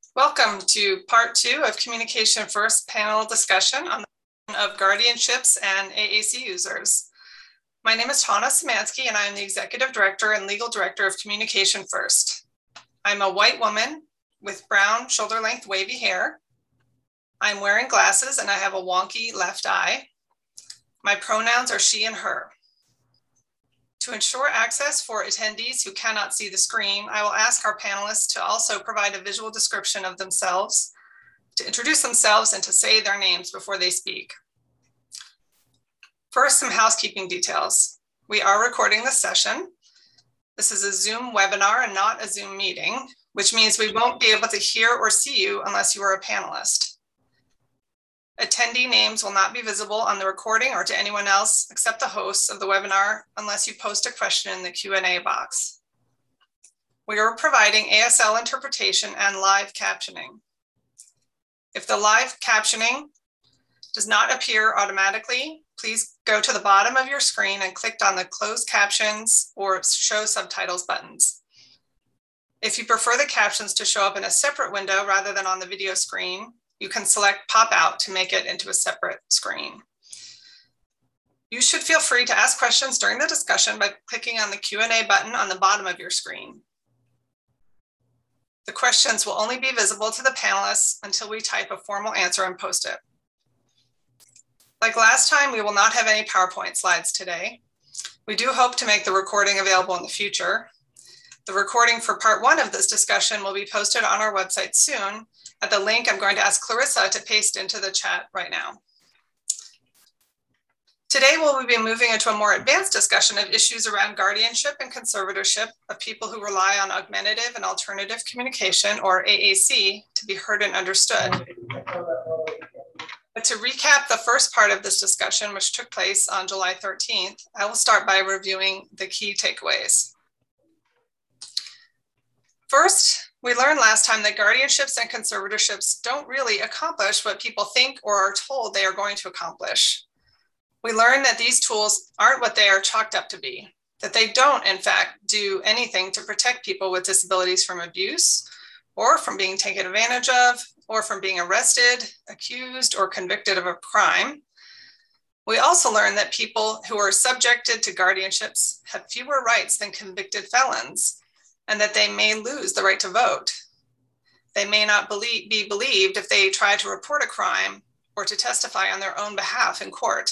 Welcome to part 2 of Communication First panel discussion on the of guardianships and AAC users. My name is Tana Szymanski and I am the Executive Director and Legal Director of Communication First. I'm a white woman with brown shoulder-length wavy hair. I'm wearing glasses and I have a wonky left eye. My pronouns are she and her. To ensure access for attendees who cannot see the screen, I will ask our panelists to also provide a visual description of themselves, to introduce themselves and to say their names before they speak. First, some housekeeping details. We are recording this session. This is a Zoom webinar and not a Zoom meeting, which means we won't be able to hear or see you unless you are a panelist. Attendee names will not be visible on the recording or to anyone else except the hosts of the webinar unless you post a question in the Q&A box. We are providing ASL interpretation and live captioning. If the live captioning does not appear automatically, please go to the bottom of your screen and click on the closed captions or show subtitles buttons. If you prefer the captions to show up in a separate window rather than on the video screen, you can select pop out to make it into a separate screen. You should feel free to ask questions during the discussion by clicking on the Q&A button on the bottom of your screen. The questions will only be visible to the panelists until we type a formal answer and post it. Like last time, we will not have any PowerPoint slides today. We do hope to make the recording available in the future. The recording for part 1 of this discussion will be posted on our website soon at the link I'm going to ask Clarissa to paste into the chat right now. Today, we'll be moving into a more advanced discussion of issues around guardianship and conservatorship of people who rely on augmentative and alternative communication, or AAC, to be heard and understood. But to recap the first part of this discussion, which took place on July 13th, I will start by reviewing the key takeaways. First, we learned last time that guardianships and conservatorships don't really accomplish what people think or are told they are going to accomplish. We learned that these tools aren't what they are chalked up to be, that they don't, in fact, do anything to protect people with disabilities from abuse, or from being taken advantage of, or from being arrested, accused, or convicted of a crime. We also learned that people who are subjected to guardianships have fewer rights than convicted felons, and that they may lose the right to vote. They may not be believed if they try to report a crime or to testify on their own behalf in court.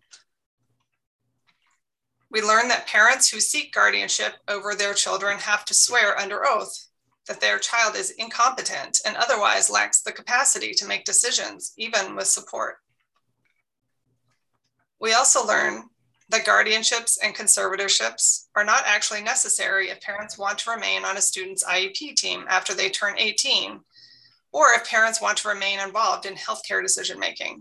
We learned that parents who seek guardianship over their children have to swear under oath that their child is incompetent and otherwise lacks the capacity to make decisions, even with support. We also learned that guardianships and conservatorships are not actually necessary if parents want to remain on a student's IEP team after they turn 18, or if parents want to remain involved in healthcare decision-making.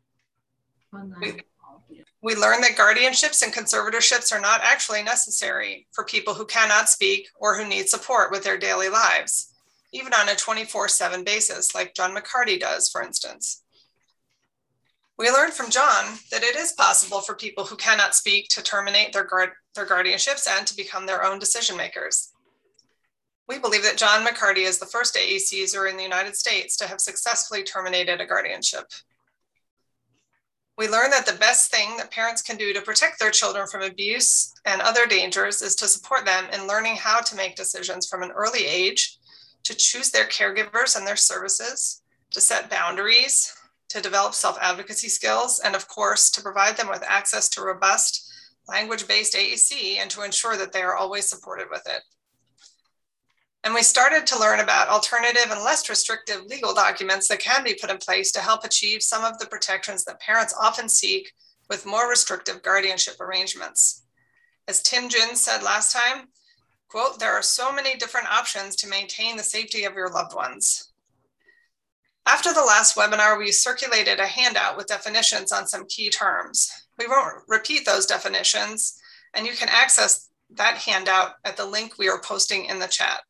We learned that guardianships and conservatorships are not actually necessary for people who cannot speak or who need support with their daily lives, even on a 24/7 basis, like John McCarty does, for instance. We learned from John that it is possible for people who cannot speak to terminate their guardianships and to become their own decision makers. We believe that John McCarty is the first AAC user in the United States to have successfully terminated a guardianship. We learned that the best thing that parents can do to protect their children from abuse and other dangers is to support them in learning how to make decisions from an early age, to choose their caregivers and their services, to set boundaries, to develop self-advocacy skills, and of course, to provide them with access to robust language-based AAC and to ensure that they are always supported with it. And we started to learn about alternative and less restrictive legal documents that can be put in place to help achieve some of the protections that parents often seek with more restrictive guardianship arrangements. As Tim Ginn said last time, quote, "There are so many different options to maintain the safety of your loved ones." After the last webinar, we circulated a handout with definitions on some key terms. We won't repeat those definitions, and you can access that handout at the link we are posting in the chat.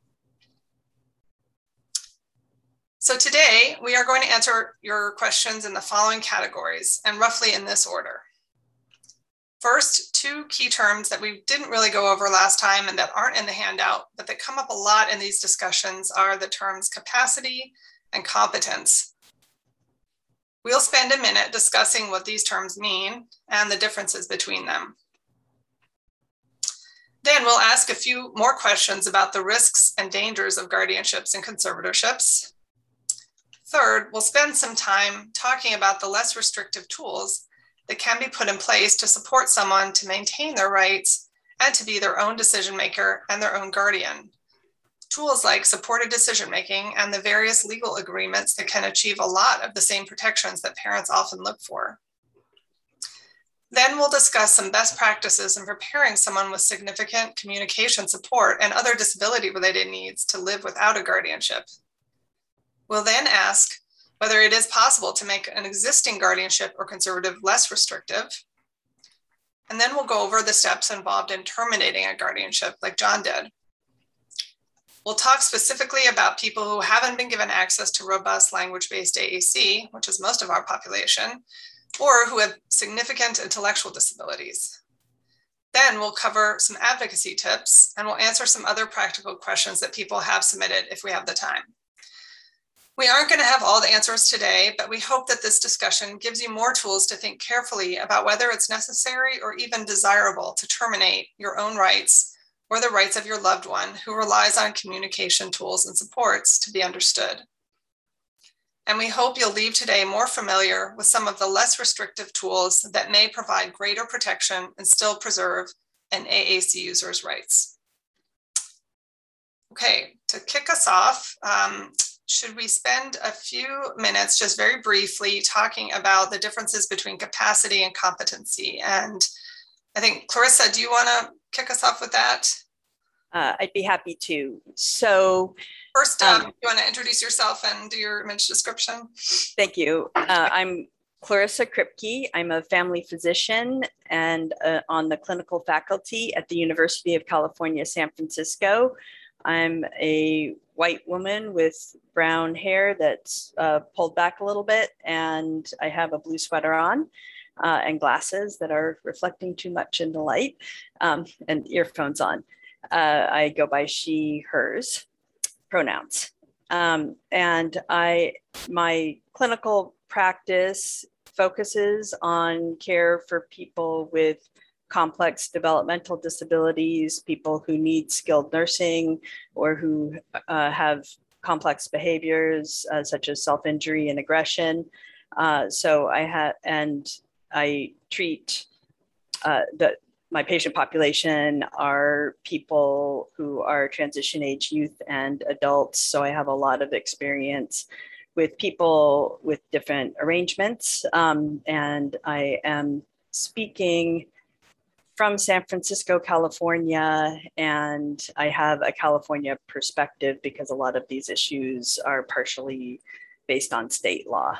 So today, we are going to answer your questions in the following categories, and roughly in this order. First, two key terms that we didn't really go over last time and that aren't in the handout, but that come up a lot in these discussions are the terms capacity and competence. We'll spend a minute discussing what these terms mean and the differences between them. Then we'll ask a few more questions about the risks and dangers of guardianships and conservatorships. Third, we'll spend some time talking about the less restrictive tools that can be put in place to support someone to maintain their rights and to be their own decision maker and their own guardian. Tools like supported decision-making and the various legal agreements that can achieve a lot of the same protections that parents often look for. Then we'll discuss some best practices in preparing someone with significant communication support and other disability-related needs to live without a guardianship. We'll then ask whether it is possible to make an existing guardianship or conservative less restrictive. And then we'll go over the steps involved in terminating a guardianship like John did. We'll talk specifically about people who haven't been given access to robust language-based AAC, which is most of our population, or who have significant intellectual disabilities. Then we'll cover some advocacy tips and we'll answer some other practical questions that people have submitted if we have the time. We aren't going to have all the answers today, but we hope that this discussion gives you more tools to think carefully about whether it's necessary or even desirable to terminate your own rights or the rights of your loved one who relies on communication tools and supports to be understood. And we hope you'll leave today more familiar with some of the less restrictive tools that may provide greater protection and still preserve an AAC user's rights. Okay, to kick us off, should we spend a few minutes just very briefly talking about the differences between capacity and competency? And I think, Clarissa, do you want to kick us off with that? I'd be happy to. So first, you want to introduce yourself and do your image description? Thank you. I'm Clarissa Kripke. I'm a family physician and on the clinical faculty at the University of California, San Francisco. I'm a white woman with brown hair that's pulled back a little bit, and I have a blue sweater on and glasses that are reflecting too much in the light, and earphones on. I go by she, hers pronouns. And my clinical practice focuses on care for people with complex developmental disabilities, people who need skilled nursing or who have complex behaviors such as self-injury and aggression. So I treat my patient population are people who are transition age youth and adults. So I have a lot of experience with people with different arrangements. And I am speaking from San Francisco, California, and I have a California perspective because a lot of these issues are partially based on state law.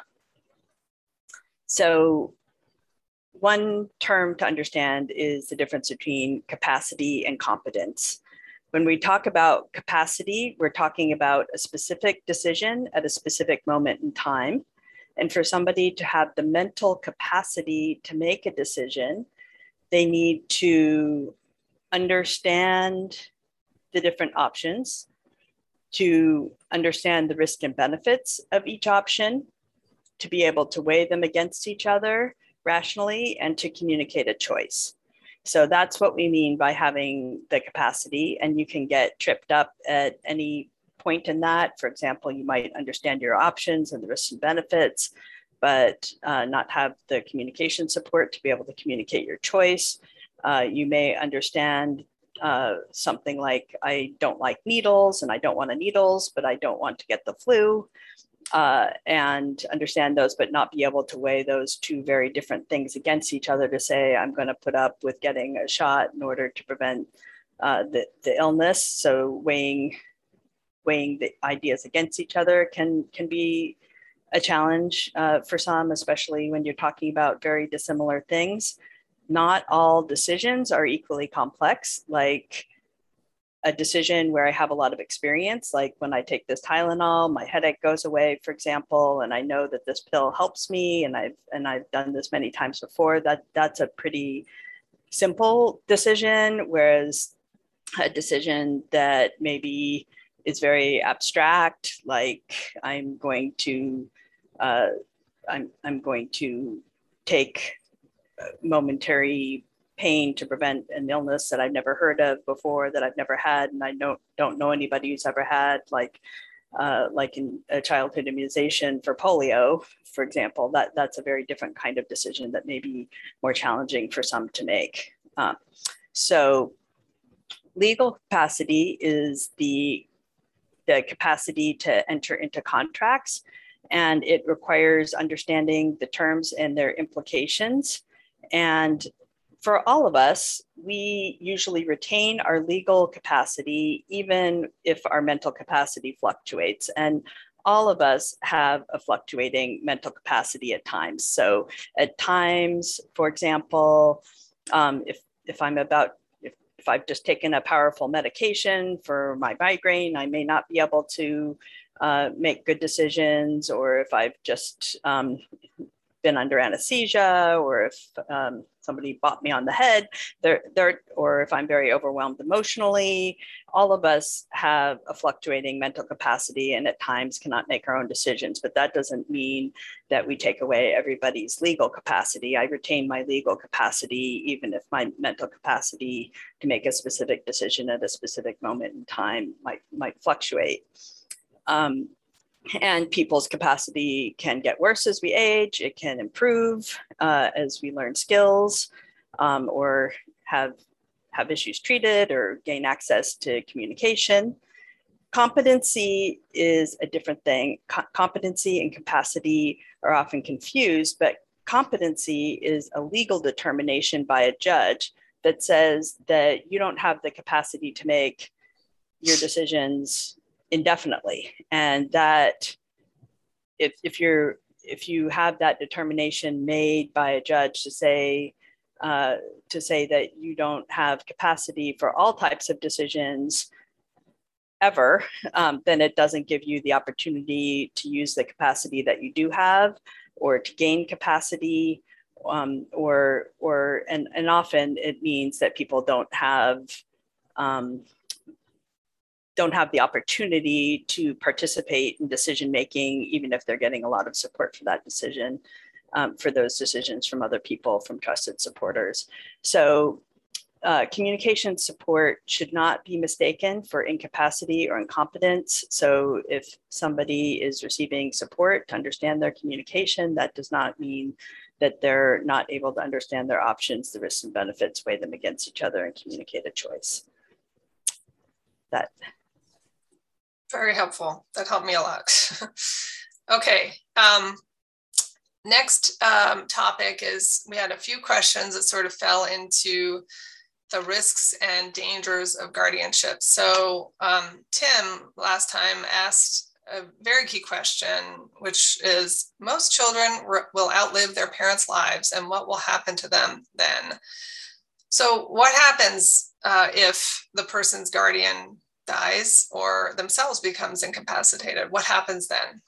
So one term to understand is the difference between capacity and competence. When we talk about capacity, we're talking about a specific decision at a specific moment in time. And for somebody to have the mental capacity to make a decision, they need to understand the different options, to understand the risk and benefits of each option, to be able to weigh them against each other rationally, and to communicate a choice. So that's what we mean by having the capacity, and you can get tripped up at any point in that. For example, you might understand your options and the risks and benefits, but not have the communication support to be able to communicate your choice. You may understand something like, I don't like needles and I don't want needles, but I don't want to get the flu, and understand those, but not be able to weigh those two very different things against each other to say, I'm going to put up with getting a shot in order to prevent the illness. So weighing the ideas against each other can be a challenge for some, especially when you're talking about very dissimilar things. Not all decisions are equally complex, like a decision where I have a lot of experience, like when I take this Tylenol, my headache goes away, for example, and I know that this pill helps me, and I've done this many times before. That's a pretty simple decision, whereas a decision that maybe is very abstract, like I'm going to take momentary pain to prevent an illness that I've never heard of before, that I've never had, and I don't know anybody who's ever had, like in a childhood immunization for polio, for example. That's a very different kind of decision that may be more challenging for some to make. So legal capacity is the capacity to enter into contracts, and it requires understanding the terms and their implications. And for all of us, we usually retain our legal capacity, even if our mental capacity fluctuates. And all of us have a fluctuating mental capacity at times. So at times, for example, if I've just taken a powerful medication for my migraine, I may not be able to make good decisions, or if I've just been under anesthesia, or if somebody bopped me on the head, or if I'm very overwhelmed emotionally. All of us have a fluctuating mental capacity and at times cannot make our own decisions, but that doesn't mean that we take away everybody's legal capacity. I retain my legal capacity, even if my mental capacity to make a specific decision at a specific moment in time might fluctuate. And people's capacity can get worse as we age. It can improve as we learn skills, or have issues treated, or gain access to communication. Competency is a different thing. Competency and capacity are often confused, but competency is a legal determination by a judge that says that you don't have the capacity to make your decisions indefinitely, and that if you have that determination made by a judge to say that you don't have capacity for all types of decisions ever, then it doesn't give you the opportunity to use the capacity that you do have, or to gain capacity, and often it means that people don't have the opportunity to participate in decision making, even if they're getting a lot of support for that decision, for those decisions from other people, from trusted supporters. So communication support should not be mistaken for incapacity or incompetence. So if somebody is receiving support to understand their communication, that does not mean that they're not able to understand their options, the risks and benefits, weigh them against each other, and communicate a choice. That. Very helpful. That helped me a lot. Okay. Next topic is, we had a few questions that sort of fell into the risks and dangers of guardianship. So Tim last time asked a very key question, which is, most children will outlive their parents' lives, and what will happen to them then? So what happens if the person's guardian dies or themselves becomes incapacitated? What happens then?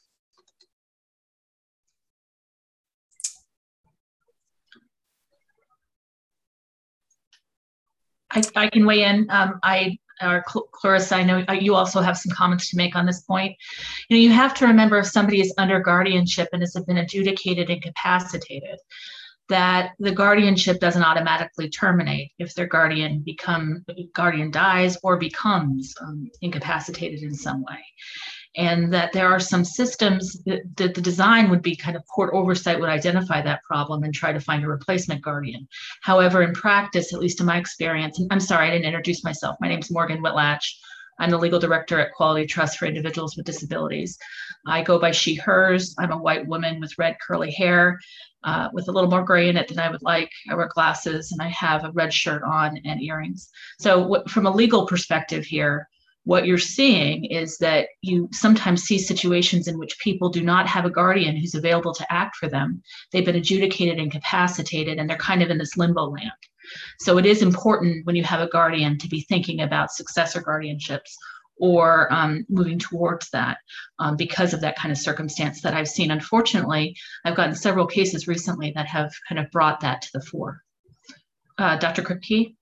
I can weigh in. Clarissa, I know you also have some comments to make on this point. You have to remember, if somebody is under guardianship and has been adjudicated incapacitated, that the guardianship doesn't automatically terminate if their guardian dies or becomes incapacitated in some way. And that there are some systems that the design would be kind of court oversight would identify that problem and try to find a replacement guardian. However, in practice, at least in my experience, and I'm sorry, I didn't introduce myself. My name is Morgan Whitlatch. I'm the legal director at Quality Trust for Individuals with Disabilities. I go by she, hers. I'm a white woman with red curly hair, with a little more gray in it than I would like. I wear glasses and I have a red shirt on and earrings. So from a legal perspective here, what you're seeing is that you sometimes see situations in which people do not have a guardian who's available to act for them. They've been adjudicated incapacitated, and they're kind of in this limbo land. So it is important, when you have a guardian, to be thinking about successor guardianships or moving towards that, because of that kind of circumstance that I've seen. Unfortunately, I've gotten several cases recently that have kind of brought that to the fore. Dr. Kripke?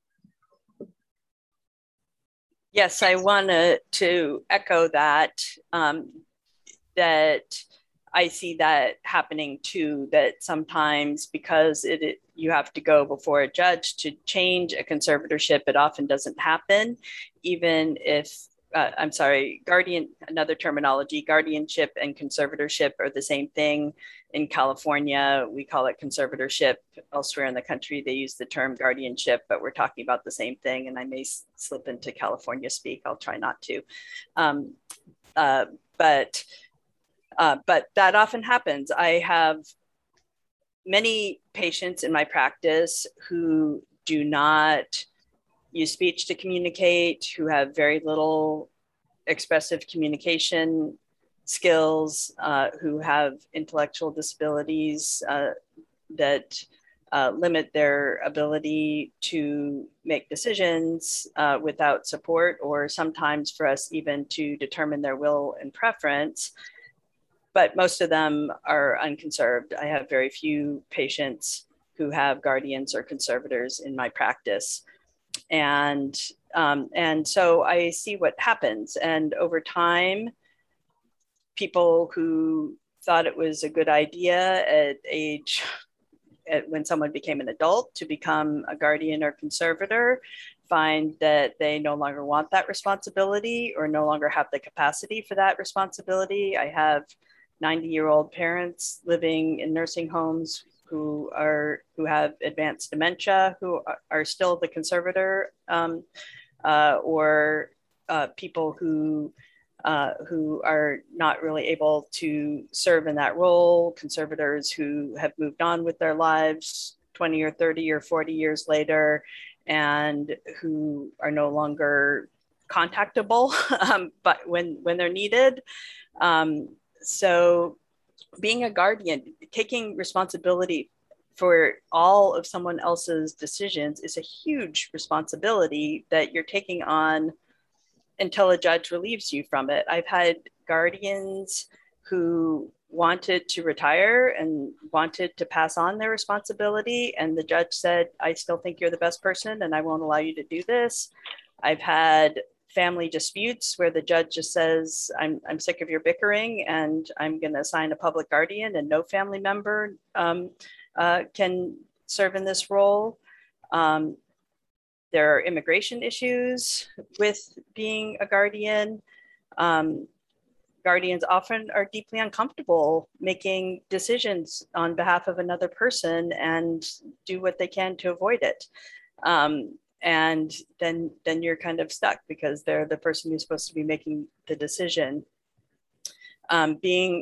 Yes, I want to echo that, that I see that happening too, that sometimes because you have to go before a judge to change a conservatorship, it often doesn't happen, even if, I'm sorry, another terminology, guardianship and conservatorship are the same thing. In California, we call it conservatorship. Elsewhere in the country, they use the term guardianship, but we're talking about the same thing. And I may slip into California speak. I'll try not to. But that often happens. I have many patients in my practice who do not use speech to communicate, who have very little expressive communication skills, who have intellectual disabilities that limit their ability to make decisions without support, or sometimes for us even to determine their will and preference. But most of them are unconserved. I have very few patients who have guardians or conservators in my practice. And so I see what happens. And over time, people who thought it was a good idea when someone became an adult to become a guardian or conservator, find that they no longer want that responsibility or no longer have the capacity for that responsibility. I have 90-year-old parents living in nursing homes who have advanced dementia, who are still the conservator, or people who are not really able to serve in that role, conservators who have moved on with their lives 20 or 30 or 40 years later, and who are no longer contactable, but when they're needed. So being a guardian, taking responsibility for all of someone else's decisions is a huge responsibility that you're taking on until a judge relieves you from it. I've had guardians who wanted to retire and wanted to pass on their responsibility, and the judge said, I still think you're the best person and I won't allow you to do this. I've had family disputes where the judge just says, I'm sick of your bickering and I'm going to assign a public guardian, and no family member can serve in this role. There are immigration issues with being a guardian. Guardians often are deeply uncomfortable making decisions on behalf of another person and do what they can to avoid it. And then you're kind of stuck because they're the person who's supposed to be making the decision. Being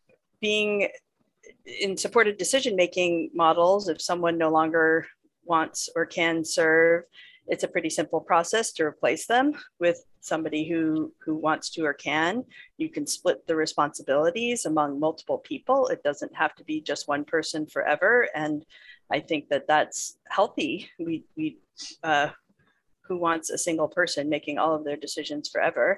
in supported decision-making models, if someone no longer wants or can serve, it's a pretty simple process to replace them with somebody who wants to or can. You can split the responsibilities among multiple people. It doesn't have to be just one person forever. And I think that that's healthy. Who wants a single person making all of their decisions forever?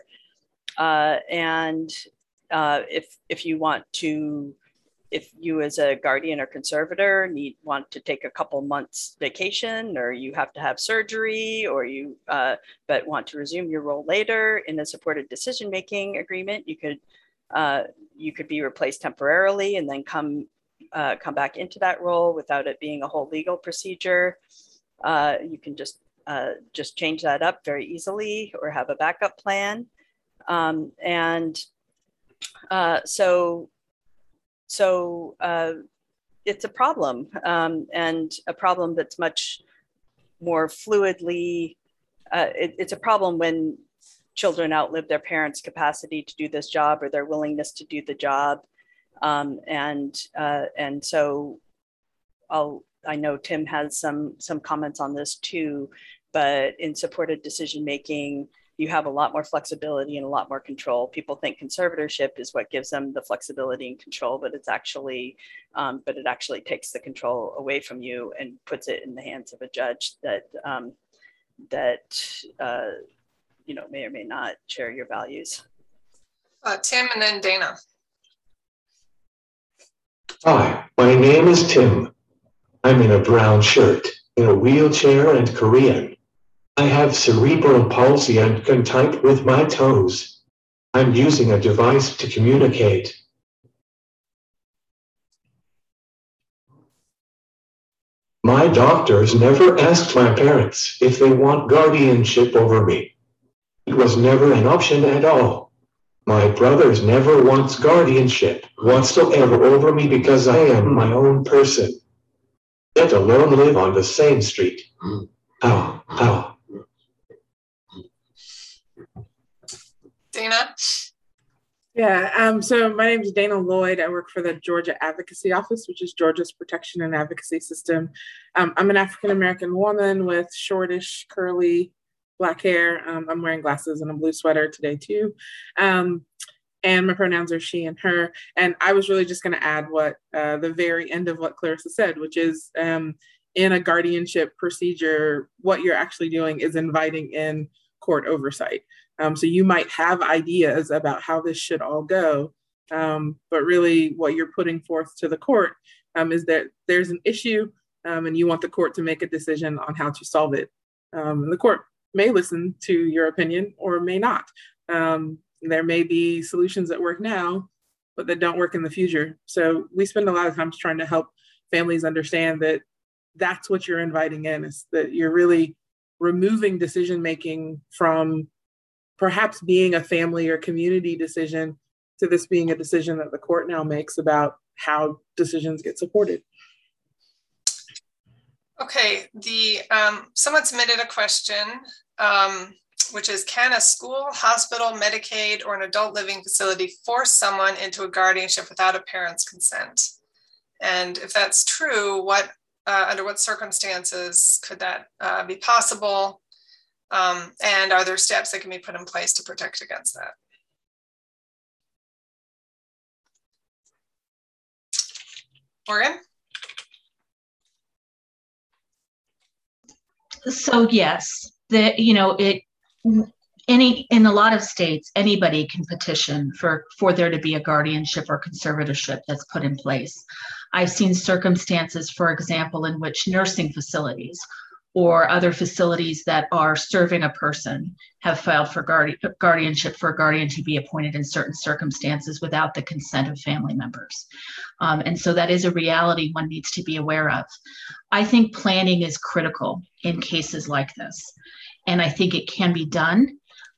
If you as a guardian or conservator want to take a couple months vacation, or you have to have surgery, or you but want to resume your role later in a supported decision-making agreement, you could be replaced temporarily and then come back into that role without it being a whole legal procedure. You can just change that up very easily or have a backup plan. So it's a problem, and a problem that's much more fluidly, it's a problem when children outlive their parents' capacity to do this job or their willingness to do the job. And so I know Tim has some comments on this too, but in supported decision-making, you have a lot more flexibility and a lot more control. People think conservatorship is what gives them the flexibility and control, but it actually takes the control away from you and puts it in the hands of a judge that may or may not share your values. Tim, and then Dana. Hi, my name is Tim. I'm in a brown shirt. in a wheelchair and Korean. I have cerebral palsy and can type with my toes. I'm using a device to communicate. My doctors never asked my parents if they want guardianship over me. It was never an option at all. My brothers never wants guardianship whatsoever over me because I am my own person. Let alone live on the same street. Ow. Dana? Yeah, so my name is Dana Lloyd. I work for the Georgia Advocacy Office, which is Georgia's protection and advocacy system. I'm an African-American woman with shortish, curly, black hair. I'm wearing glasses and a blue sweater today too. And my pronouns are she and her. And I was really just gonna add what the very end of what Clarissa said, which is in a guardianship procedure, what you're actually doing is inviting in court oversight. So you might have ideas about how this should all go, but really what you're putting forth to the court is that there's an issue and you want the court to make a decision on how to solve it. And the court may listen to your opinion or may not. There may be solutions that work now, but that don't work in the future. So we spend a lot of time trying to help families understand that that's what you're inviting in, is that you're really removing decision-making from perhaps being a family or community decision to this being a decision that the court now makes about how decisions get supported. Okay, someone submitted a question, which is, can a school, hospital, Medicaid, or an adult living facility force someone into a guardianship without a parent's consent? And if that's true, under what circumstances could that be possible? And are there steps that can be put in place to protect against that? Morgan? So yes, in a lot of states, anybody can petition for there to be a guardianship or conservatorship that's put in place. I've seen circumstances, for example, in which nursing facilities or other facilities that are serving a person have filed for guardianship for a guardian to be appointed in certain circumstances without the consent of family members. And so that is a reality one needs to be aware of. I think planning is critical in cases like this. And I think it can be done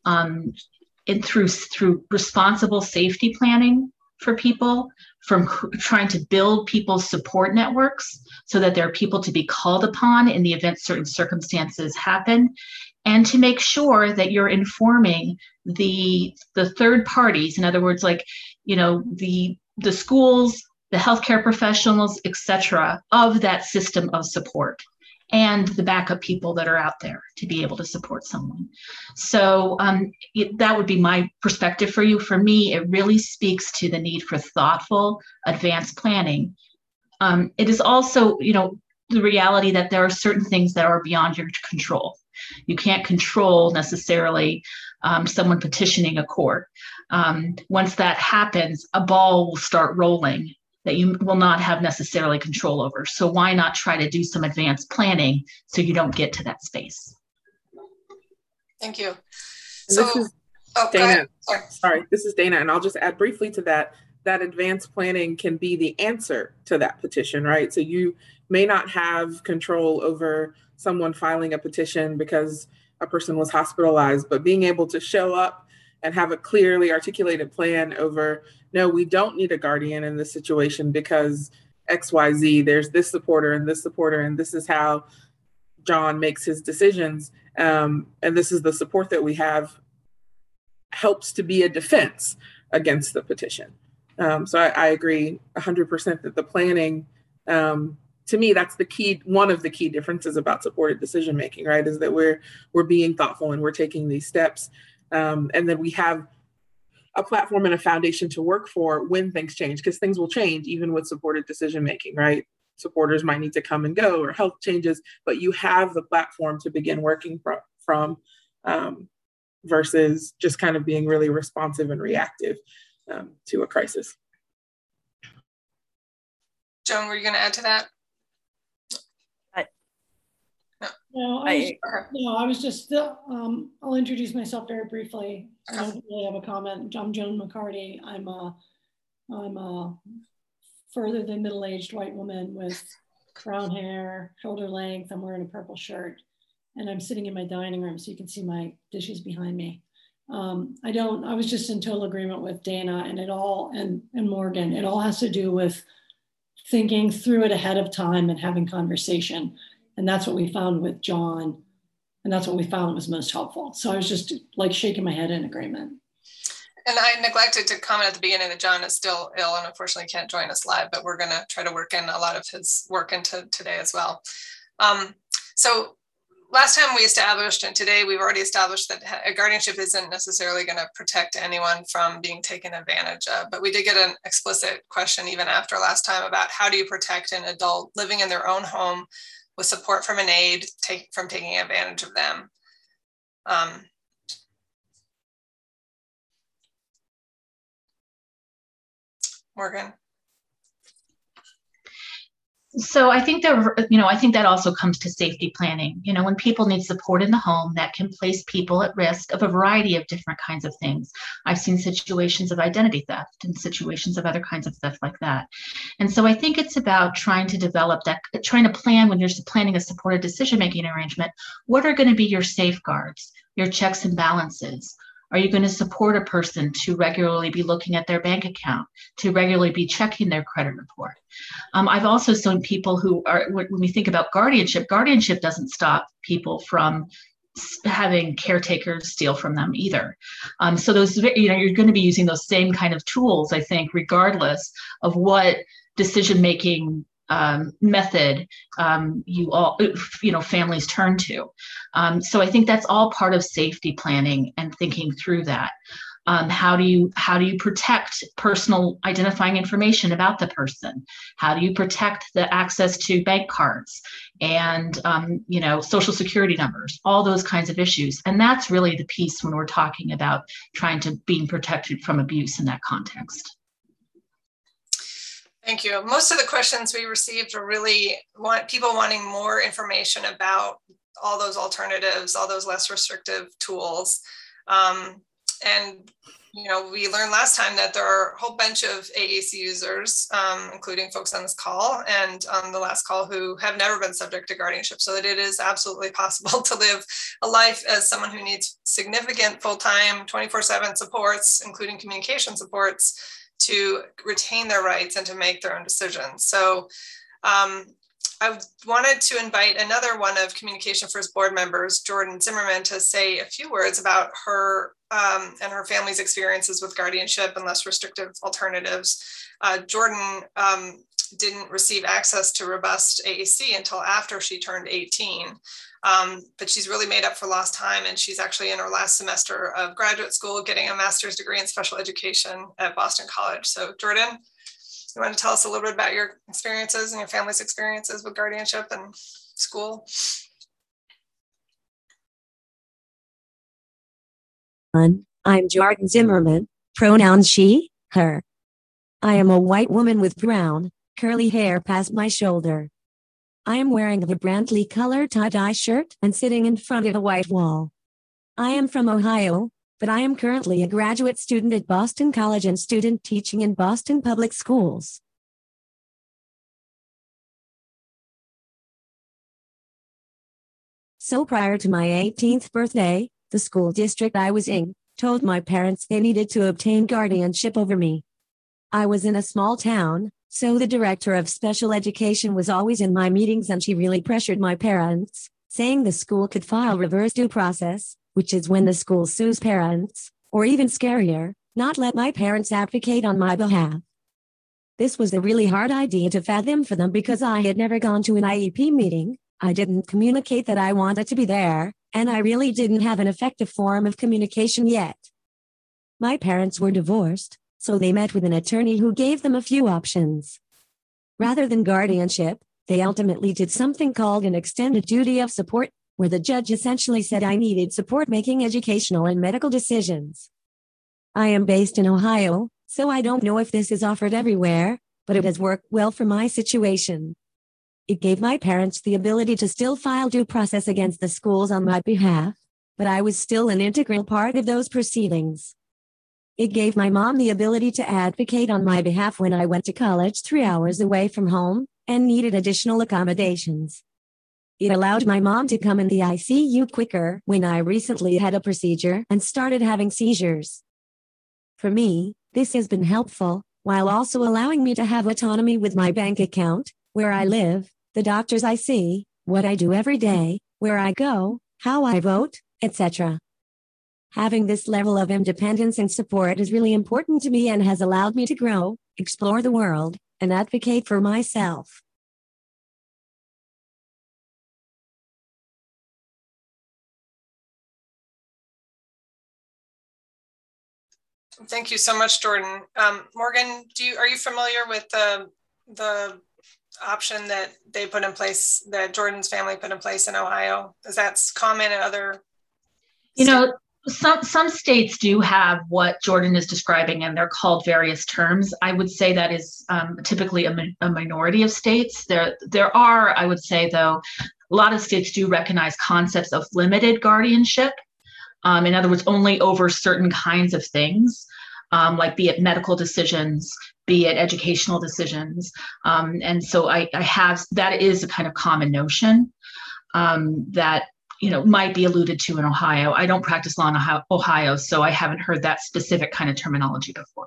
through responsible safety planning for people, from trying to build people's support networks so that there are people to be called upon in the event certain circumstances happen, and to make sure that you're informing the third parties, in other words, like, the schools, the healthcare professionals, et cetera, of that system of support, and the backup people that are out there to be able to support someone. So that would be my perspective for you. For me, it really speaks to the need for thoughtful, advanced planning. It is also, the reality that there are certain things that are beyond your control. You can't control necessarily someone petitioning a court. Once that happens, a ball will start rolling that you will not have necessarily control over. So why not try to do some advanced planning so you don't get to that space? Thank you. This is Dana. Sorry, this is Dana, and I'll just add briefly to that. That advanced planning can be the answer to that petition, right? So you may not have control over someone filing a petition because a person was hospitalized, but being able to show up and have a clearly articulated plan over, no, we don't need a guardian in this situation because XYZ, there's this supporter, and this is how John makes his decisions. And this is the support that we have, helps to be a defense against the petition. So I agree 100% that the planning, to me, that's the key, one of the key differences about supported decision-making, right? Is that we're being thoughtful and we're taking these steps. And then we have a platform and a foundation to work for when things change, because things will change even with supported decision-making, right? Supporters might need to come and go, or health changes, but you have the platform to begin working from versus just kind of being really responsive and reactive to a crisis. Joan, were you going to add to that? No, I was just, I'll introduce myself very briefly. I don't really have a comment. I'm Joan McCarty. I'm a further than middle-aged white woman with brown hair, shoulder length. I'm wearing a purple shirt, and I'm sitting in my dining room, so you can see my dishes behind me. I was just in total agreement with Dana and Morgan. It all has to do with thinking through it ahead of time and having conversation. And that's what we found with John. And that's what we found was most helpful. So I was just like shaking my head in agreement. And I neglected to comment at the beginning that John is still ill and unfortunately can't join us live, but we're going to try to work in a lot of his work into today as well. So last time we established, and today we've already established, that a guardianship isn't necessarily going to protect anyone from being taken advantage of, but we did get an explicit question even after last time about how do you protect an adult living in their own home with support from an aide from taking advantage of them. Morgan. So I think that also comes to safety planning. When people need support in the home, that can place people at risk of a variety of different kinds of things. I've seen situations of identity theft and situations of other kinds of theft like that. And so I think it's about trying to plan when you're planning a supported decision-making arrangement, what are going to be your safeguards, your checks and balances? Are you going to support a person to regularly be looking at their bank account, to regularly be checking their credit report? I've also seen people who when we think about guardianship doesn't stop people from having caretakers steal from them either. So those, you're going to be using those same kind of tools, I think, regardless of what decision-making method families turn to. So I think that's all part of safety planning and thinking through that. How do you protect personal identifying information about the person? How do you protect the access to bank cards and social security numbers, all those kinds of issues? And that's really the piece when we're talking about being protected from abuse in that context. Thank you. Most of the questions we received were really people wanting more information about all those alternatives, all those less restrictive tools. And we learned last time that there are a whole bunch of AAC users, including folks on this call and on the last call, who have never been subject to guardianship, so that it is absolutely possible to live a life as someone who needs significant full-time 24/7 supports, including communication supports, to retain their rights and to make their own decisions. So I wanted to invite another one of Communication First board members, Jordan Zimmerman, to say a few words about her and her family's experiences with guardianship and less restrictive alternatives. Jordan didn't receive access to robust AAC until after she turned 18. But she's really made up for lost time, and she's actually in her last semester of graduate school getting a master's degree in special education at Boston College. So Jordan, you want to tell us a little bit about your experiences and your family's experiences with guardianship and school? I'm Jordan Zimmerman, pronouns she, her. I am a white woman with brown, curly hair past my shoulder. I am wearing a vibrantly colored tie-dye shirt and sitting in front of a white wall. I am from Ohio, but I am currently a graduate student at Boston College and student teaching in Boston Public Schools. So prior to my 18th birthday, the school district I was in told my parents they needed to obtain guardianship over me. I was in a small town, so the director of special education was always in my meetings, and she really pressured my parents, saying the school could file reverse due process, which is when the school sues parents, or even scarier, not let my parents advocate on my behalf. This was a really hard idea to fathom for them because I had never gone to an IEP meeting, I didn't communicate that I wanted to be there, and I really didn't have an effective form of communication yet. My parents were divorced, so they met with an attorney who gave them a few options. Rather than guardianship, they ultimately did something called an extended duty of support, where the judge essentially said I needed support making educational and medical decisions. I am based in Ohio, so I don't know if this is offered everywhere, but it has worked well for my situation. It gave my parents the ability to still file due process against the schools on my behalf, but I was still an integral part of those proceedings. It gave my mom the ability to advocate on my behalf when I went to college 3 hours away from home and needed additional accommodations. It allowed my mom to come in the ICU quicker when I recently had a procedure and started having seizures. For me, this has been helpful, while also allowing me to have autonomy with my bank account, where I live, the doctors I see, what I do every day, where I go, how I vote, etc. Having this level of independence and support is really important to me and has allowed me to grow, explore the world, and advocate for myself. Thank you so much, Jordan. Morgan, are you familiar with the option that they put in place, that Jordan's family put in place in Ohio? Is that common in other states? Some states do have what Jordan is describing, and they're called various terms. I would say that is typically a minority of states. There are, I would say, though, a lot of states do recognize concepts of limited guardianship. In other words, only over certain kinds of things, like be it medical decisions, be it educational decisions. And so I have, that is a kind of common notion that, might be alluded to in Ohio. I don't practice law in Ohio, so I haven't heard that specific kind of terminology before.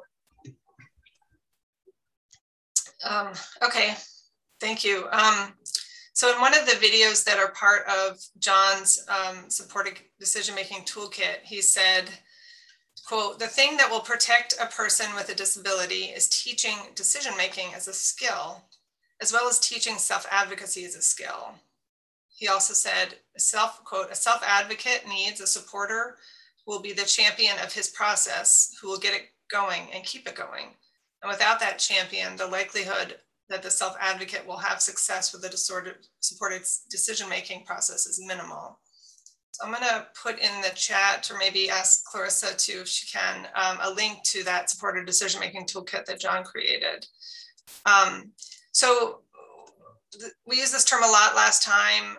Okay, thank you. So in one of the videos that are part of John's supported decision-making toolkit, he said, quote, "The thing that will protect a person with a disability is teaching decision-making as a skill, as well as teaching self-advocacy as a skill." He also said, quote, "A self-advocate needs a supporter who will be the champion of his process, who will get it going and keep it going. And without that champion, the likelihood that the self-advocate will have success with the supported decision-making process is minimal." So I'm gonna put in the chat, or maybe ask Clarissa to, if she can, a link to that supported decision-making toolkit that John created. So we used this term a lot last time,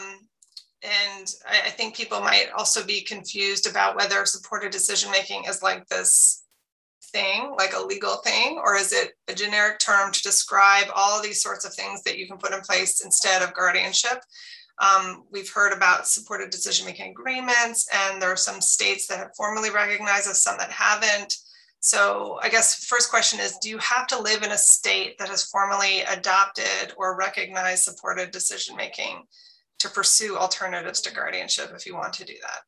and I think people might also be confused about whether supported decision-making is like this thing, like a legal thing, or is it a generic term to describe all of these sorts of things that you can put in place instead of guardianship? We've heard about supported decision-making agreements, and there are some states that have formally recognized us, some that haven't. So I guess first question is, do you have to live in a state that has formally adopted or recognized supported decision-making to pursue alternatives to guardianship if you want to do that?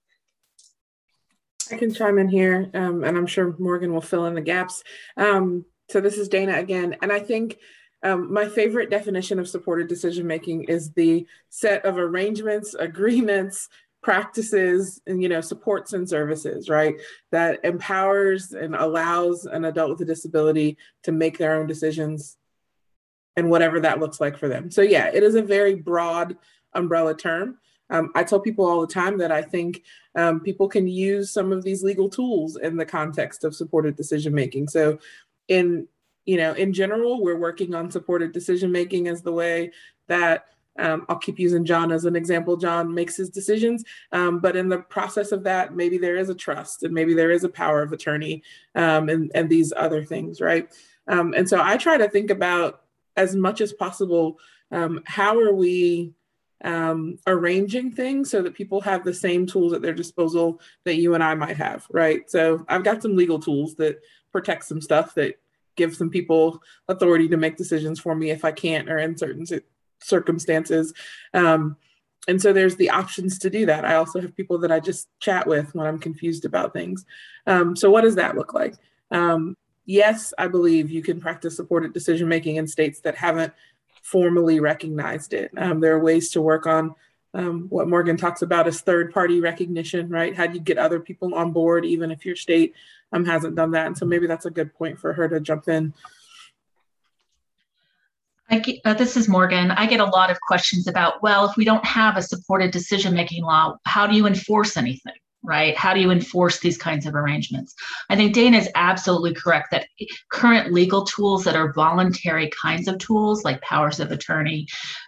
I can chime in here, and I'm sure Morgan will fill in the gaps. So this is Dana again, and I think my favorite definition of supported decision-making is the set of arrangements, agreements, practices, and supports and services, right, that empowers and allows an adult with a disability to make their own decisions, and whatever that looks like for them. So yeah, it is a very broad umbrella term. I tell people all the time that I think people can use some of these legal tools in the context of supported decision-making. So in general, we're working on supported decision-making as the way that, I'll keep using John as an example, John makes his decisions, but in the process of that, maybe there is a trust, and maybe there is a power of attorney, and these other things, right? And so I try to think about, as much as possible, how are we arranging things so that people have the same tools at their disposal that you and I might have, right? So I've got some legal tools that protect some stuff, that give some people authority to make decisions for me if I can't, or in certain circumstances. And so there's the options to do that. I also have people that I just chat with when I'm confused about things. So what does that look like? Yes, I believe you can practice supported decision-making in states that haven't formally recognized it. There are ways to work on what Morgan talks about as third-party recognition, right? How do you get other people on board, even if your state hasn't done that? And so maybe that's a good point for her to jump in. This is Morgan. I get a lot of questions about, well, if we don't have a supported decision-making law, how do you enforce anything? right? How do you enforce these kinds of arrangements? I think Dana is absolutely correct that current legal tools that are voluntary kinds of tools, like powers of attorney,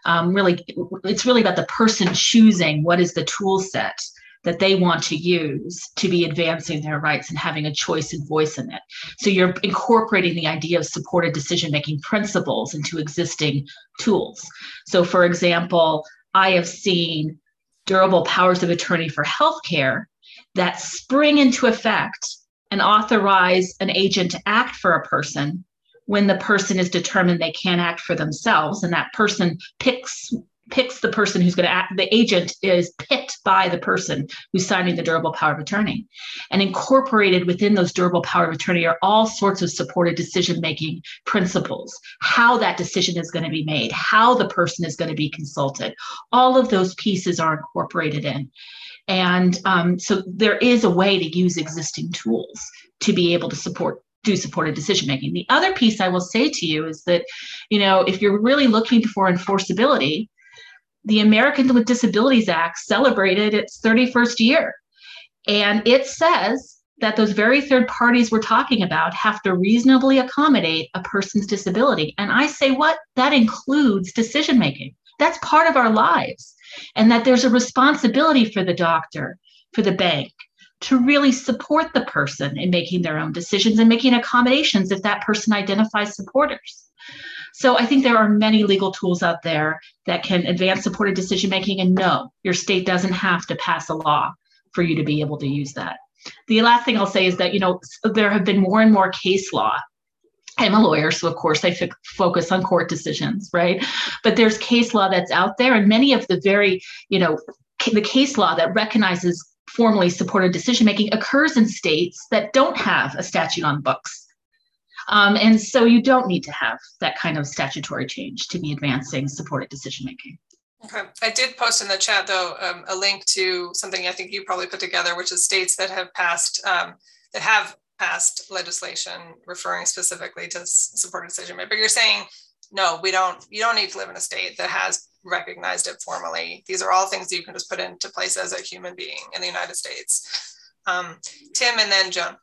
it's really about the person choosing what is the tool set that they want to use to be advancing their rights and having a choice and voice in it. So you're incorporating the idea of supported decision-making principles into existing tools. So for example, I have seen durable powers of attorney for healthcare that spring into effect and authorize an agent to act for a person when the person is determined they can't act for themselves, and that person picks the person who's going to act. The agent is picked by the person who's signing the durable power of attorney. And incorporated within those durable power of attorney are all sorts of supported decision-making principles, how that decision is going to be made, how the person is going to be consulted. All of those pieces are incorporated in. And so there is a way to use existing tools to be able to do supported decision making. The other piece I will say to you is that, if you're really looking for enforceability, the Americans with Disabilities Act celebrated its 31st year. And it says that those very third parties we're talking about have to reasonably accommodate a person's disability. And I say, that includes decision making. That's part of our lives. And that there's a responsibility for the doctor, for the bank, to really support the person in making their own decisions and making accommodations if that person identifies supporters. So I think there are many legal tools out there that can advance supported decision-making, and no, your state doesn't have to pass a law for you to be able to use that. The last thing I'll say is that, there have been more and more case law. I'm a lawyer, so of course I focus on court decisions, right? But there's case law that's out there, and many of the the case law that recognizes formally supported decision-making occurs in states that don't have a statute on the books. And so you don't need to have that kind of statutory change to be advancing supported decision-making. Okay. I did post in the chat, though, a link to something I think you probably put together, which is states that have passed legislation referring specifically to supported decision making. But you're saying, no, you don't need to live in a state that has recognized it formally. These are all things that you can just put into place as a human being in the United States. Tim and then Joan.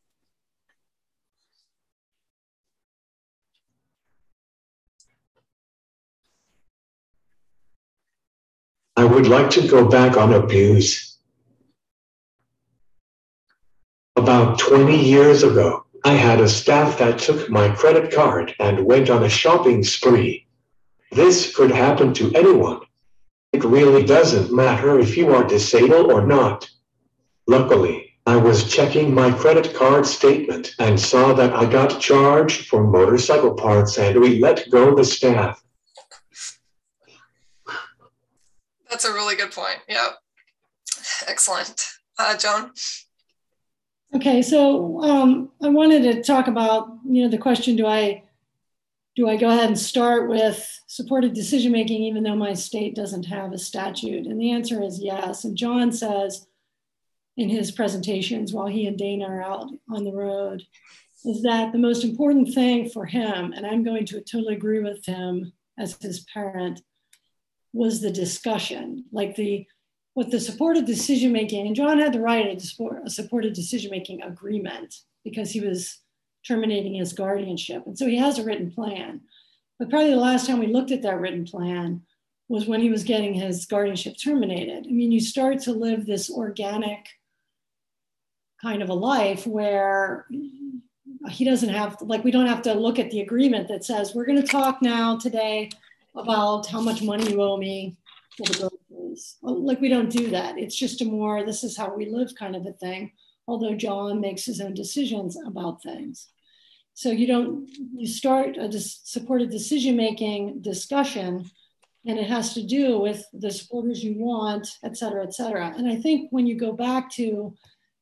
I would like to go back on abuse. About 20 years ago, I had a staff that took my credit card and went on a shopping spree. This could happen to anyone. It really doesn't matter if you are disabled or not. Luckily, I was checking my credit card statement and saw that I got charged for motorcycle parts, and we let go the staff. That's a really good point. Yep. Excellent. Joan? Okay, so I wanted to talk about, the question, do I go ahead and start with supported decision-making even though my state doesn't have a statute? And the answer is yes. And John says in his presentations while he and Dana are out on the road, is that the most important thing for him, and I'm going to totally agree with him as his parent, was the discussion, what the supported decision-making, and John had to write a supported decision-making agreement because he was terminating his guardianship. And so he has a written plan. But probably the last time we looked at that written plan was when he was getting his guardianship terminated. I mean, you start to live this organic kind of a life where he doesn't have, we don't have to look at the agreement that says, we're going to talk now today about how much money you owe me for the groceries. We don't do that. It's just this is how we live kind of a thing, although John makes his own decisions about things. So you start a supported decision-making discussion, and it has to do with the supporters you want, et cetera, et cetera. And I think when you go back to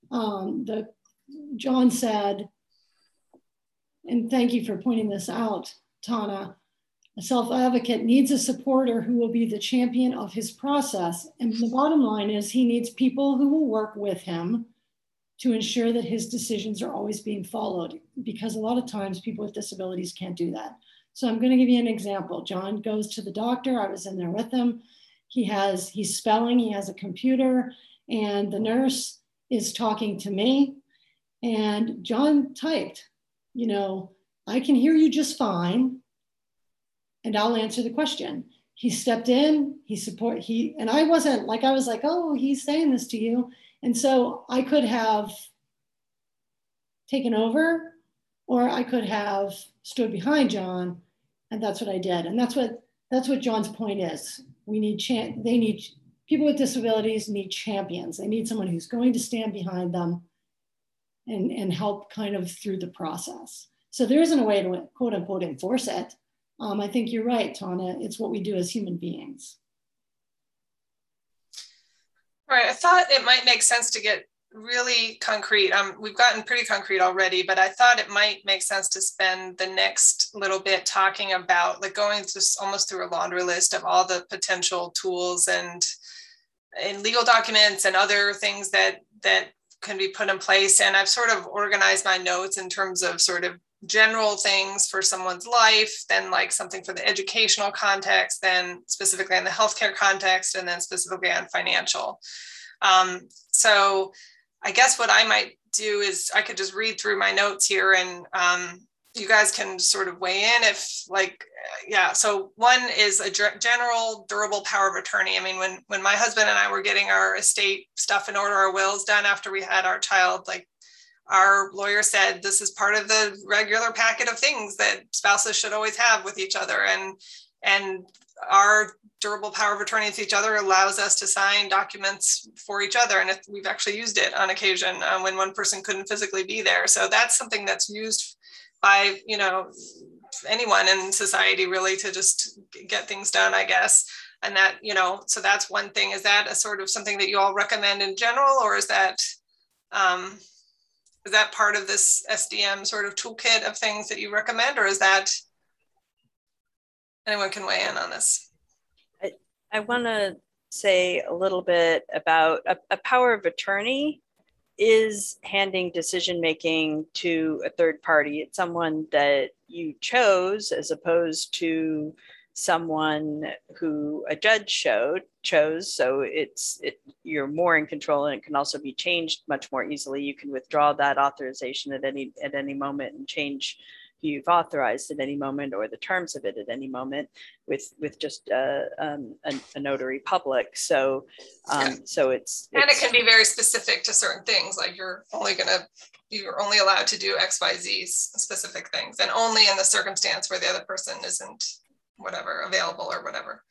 John said, and thank you for pointing this out, Tana, a self-advocate needs a supporter who will be the champion of his process. And the bottom line is he needs people who will work with him to ensure that his decisions are always being followed, because a lot of times people with disabilities can't do that. So I'm going to give you an example. John goes to the doctor. I was in there with him. He's spelling, he has a computer, and the nurse is talking to me. And John typed, I can hear you just fine, and I'll answer the question. He stepped in, and I wasn't like, I was like, oh, he's saying this to you. And so I could have taken over, or I could have stood behind John, and that's what I did. And that's what John's point is. People with disabilities need champions. They need someone who's going to stand behind them and help kind of through the process. So there isn't a way to quote unquote enforce it. I think you're right, Tana. It's what we do as human beings. All right, I thought it might make sense to get really concrete. We've gotten pretty concrete already, but I thought it might make sense to spend the next little bit talking about, like, going just almost through a laundry list of all the potential tools and legal documents and other things that can be put in place. And I've sort of organized my notes in terms of sort of general things for someone's life, then like something for the educational context, then specifically in the healthcare context, and then specifically on financial. So I guess what I might do is I could just read through my notes here, and you guys can sort of weigh in if so one is a general durable power of attorney. I mean, when my husband and I were getting our estate stuff in order, our wills done after we had our child, like, our lawyer said, this is part of the regular packet of things that spouses should always have with each other. And our durable power of attorney to each other allows us to sign documents for each other. And we've actually used it on occasion when one person couldn't physically be there. So that's something that's used by, anyone in society, really, to just get things done, I guess. And that, so that's one thing. Is that a sort of something that you all recommend in general, or is that part of this SDM sort of toolkit of things that you recommend, or is that, anyone can weigh in on this? I want to say a little bit about a power of attorney is handing decision-making to a third party. It's someone that you chose as opposed to someone who a judge chose. So you're more in control, and it can also be changed much more easily. You can withdraw that authorization at any moment and change who you've authorized at any moment, or the terms of it at any moment, with just a notary public. So so it's it can be very specific to certain things, like you're only allowed to do XYZ specific things, and only in the circumstance where the other person isn't whatever available or whatever.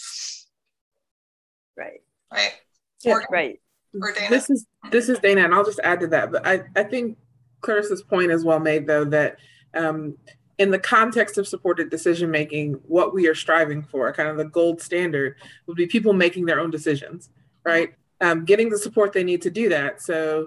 Right. Yeah. Right. Or Dana. This is Dana, and I'll just add to that. But I think Clarissa's point is well made, though, that in the context of supported decision making, what we are striving for, kind of the gold standard, would be people making their own decisions, right? Getting the support they need to do that. So,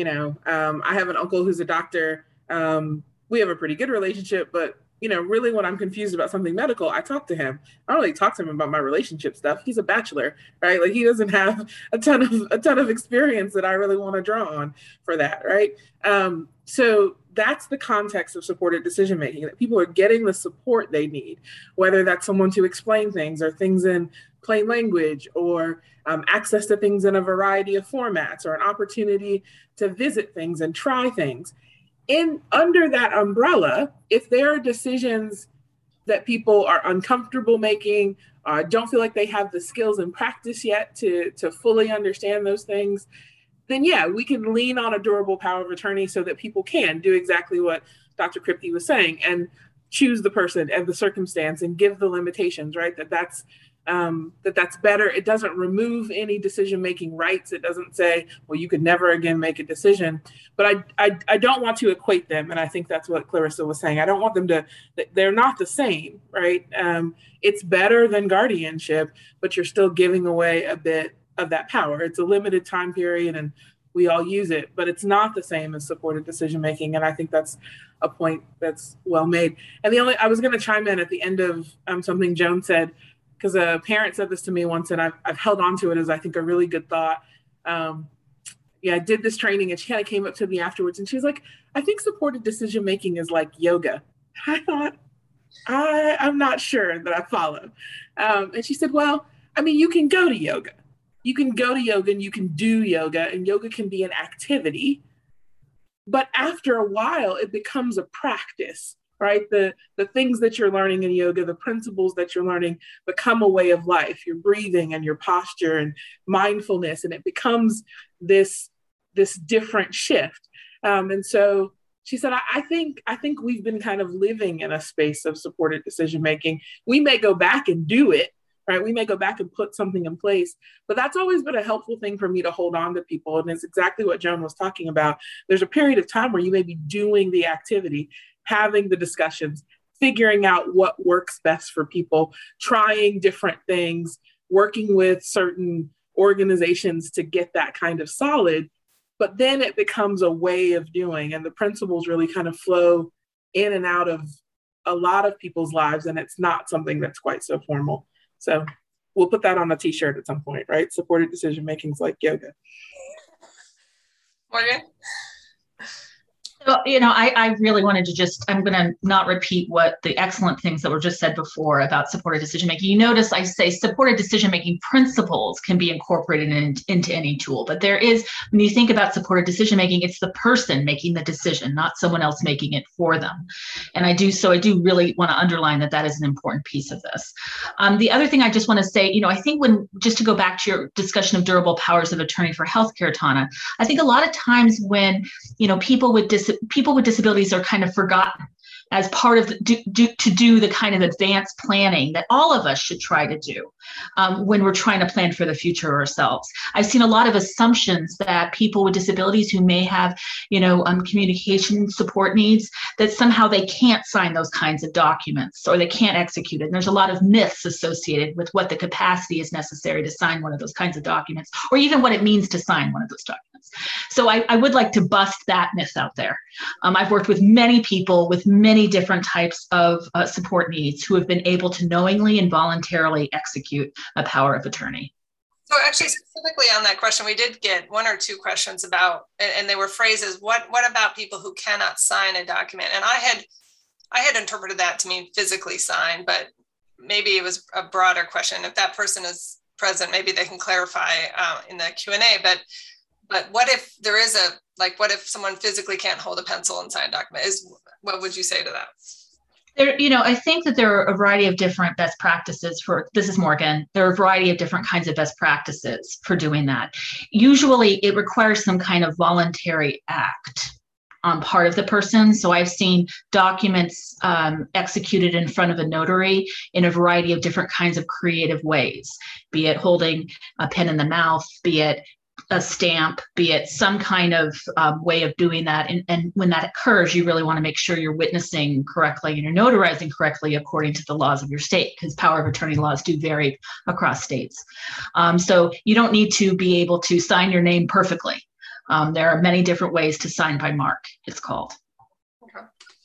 I have an uncle who's a doctor. We have a pretty good relationship, but really when I'm confused about something medical, I talk to him. I don't really talk to him about my relationship stuff. He's a bachelor, right? Like, he doesn't have a ton of experience that I really want to draw on for that, right? So that's the context of supported decision-making, that people are getting the support they need, whether that's someone to explain things, or things in plain language, or access to things in a variety of formats, or an opportunity to visit things and try things. Under that umbrella, if there are decisions that people are uncomfortable making, don't feel like they have the skills and practice yet to fully understand those things, then yeah, we can lean on a durable power of attorney so that people can do exactly what Dr. Kripke was saying, and choose the person and the circumstance and give the limitations, right? That's better. It doesn't remove any decision-making rights. It doesn't say, well, you could never again make a decision. But I don't want to equate them. And I think that's what Clarissa was saying. I don't want them they're not the same, right? It's better than guardianship, but you're still giving away a bit of that power. It's a limited time period, and we all use it, but it's not the same as supported decision-making. And I think that's a point that's well made. And I was going to chime in at the end of something Joan said, because a parent said this to me once, and I've held on to it as, I think, a really good thought. I did this training, and she kind of came up to me afterwards, and she was like, I think supported decision-making is like yoga. I thought, I'm not sure that I follow. And she said, well, I mean, you can go to yoga, you can go to yoga and you can do yoga, and yoga can be an activity. But after a while, it becomes a practice, right? The things that you're learning in yoga, the principles that you're learning become a way of life, your breathing and your posture and mindfulness, and it becomes this different shift. And so she said, I think we've been kind of living in a space of supported decision making. We may go back and do it, right? We may go back and put something in place, but that's always been a helpful thing for me to hold on to people. And it's exactly what Joan was talking about. There's a period of time where you may be doing the activity, having the discussions, figuring out what works best for people, trying different things, working with certain organizations to get that kind of solid. But then it becomes a way of doing, and the principles really kind of flow in and out of a lot of people's lives, and it's not something that's quite so formal. So we'll put that on a t-shirt at some point, right? Supported decision making is like yoga. Morgan? So, I really wanted to I'm going to not repeat what the excellent things that were just said before about supported decision-making. You notice I say supported decision-making principles can be incorporated into any tool, but when you think about supported decision-making, it's the person making the decision, not someone else making it for them. And I do really want to underline that is an important piece of this. The other thing I just want to say, I think just to go back to your discussion of durable powers of attorney for healthcare, Tana, I think a lot of times when, people with disabilities are kind of forgotten as part of to do the kind of advanced planning that all of us should try to do when we're trying to plan for the future ourselves. I've seen a lot of assumptions that people with disabilities who may have, communication support needs, that somehow they can't sign those kinds of documents or they can't execute it. And there's a lot of myths associated with what the capacity is necessary to sign one of those kinds of documents, or even what it means to sign one of those documents. So I would like to bust that myth out there. I've worked with many people with many different types of support needs who have been able to knowingly and voluntarily execute a power of attorney. So actually, specifically on that question, we did get one or two questions about, and they were phrases, what about people who cannot sign a document? And I had interpreted that to mean physically sign, but maybe it was a broader question. If that person is present, maybe they can clarify in the Q&A, but what if there is what if someone physically can't hold a pencil and sign a document? What would you say to that? I think that there are a variety of different best practices this is Morgan. There are a variety of different kinds of best practices for doing that. Usually it requires some kind of voluntary act on part of the person. So I've seen documents executed in front of a notary in a variety of different kinds of creative ways, be it holding a pen in the mouth, be it a stamp, be it some kind of way of doing that. And when that occurs, you really want to make sure you're witnessing correctly and you're notarizing correctly according to the laws of your state, because power of attorney laws do vary across states. So you don't need to be able to sign your name perfectly. There are many different ways to sign by mark, it's called. Okay.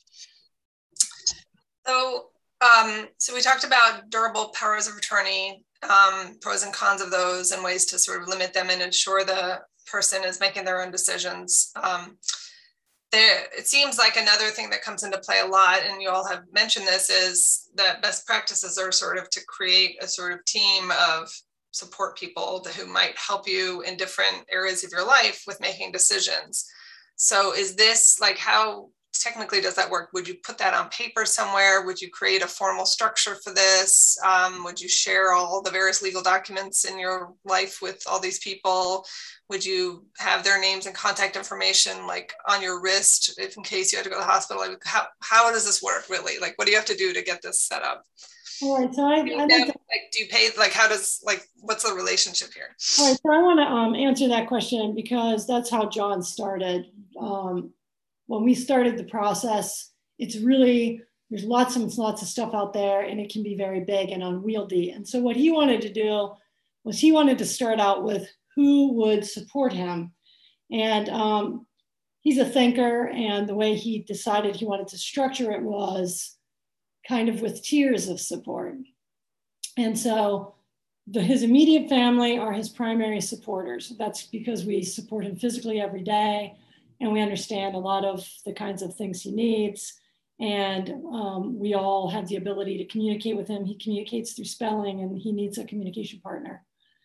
So we talked about durable powers of attorney, pros and cons of those, and ways to sort of limit them and ensure the person is making their own decisions. It seems like another thing that comes into play a lot, and you all have mentioned this, is that best practices are sort of to create a sort of team of support people who might help you in different areas of your life with making decisions. So is this how technically does that work? Would you put that on paper somewhere? Would you create a formal structure for this? Would you share all the various legal documents in your life with all these people? Would you have their names and contact information on your wrist if in case you had to go to the hospital? How does this work really? What do you have to do to get this set up? All right, so do you pay, what's the relationship here? All right, so I want to answer that question because that's how John started. When we started the process, it's really, there's lots and lots of stuff out there and it can be very big and unwieldy. And so what he wanted to do was he wanted to start out with who would support him. And he's a thinker, and the way he decided he wanted to structure it was kind of with tiers of support. And so his immediate family are his primary supporters. That's because we support him physically every day, and we understand a lot of the kinds of things he needs. And we all have the ability to communicate with him. He communicates through spelling, and he needs a communication partner.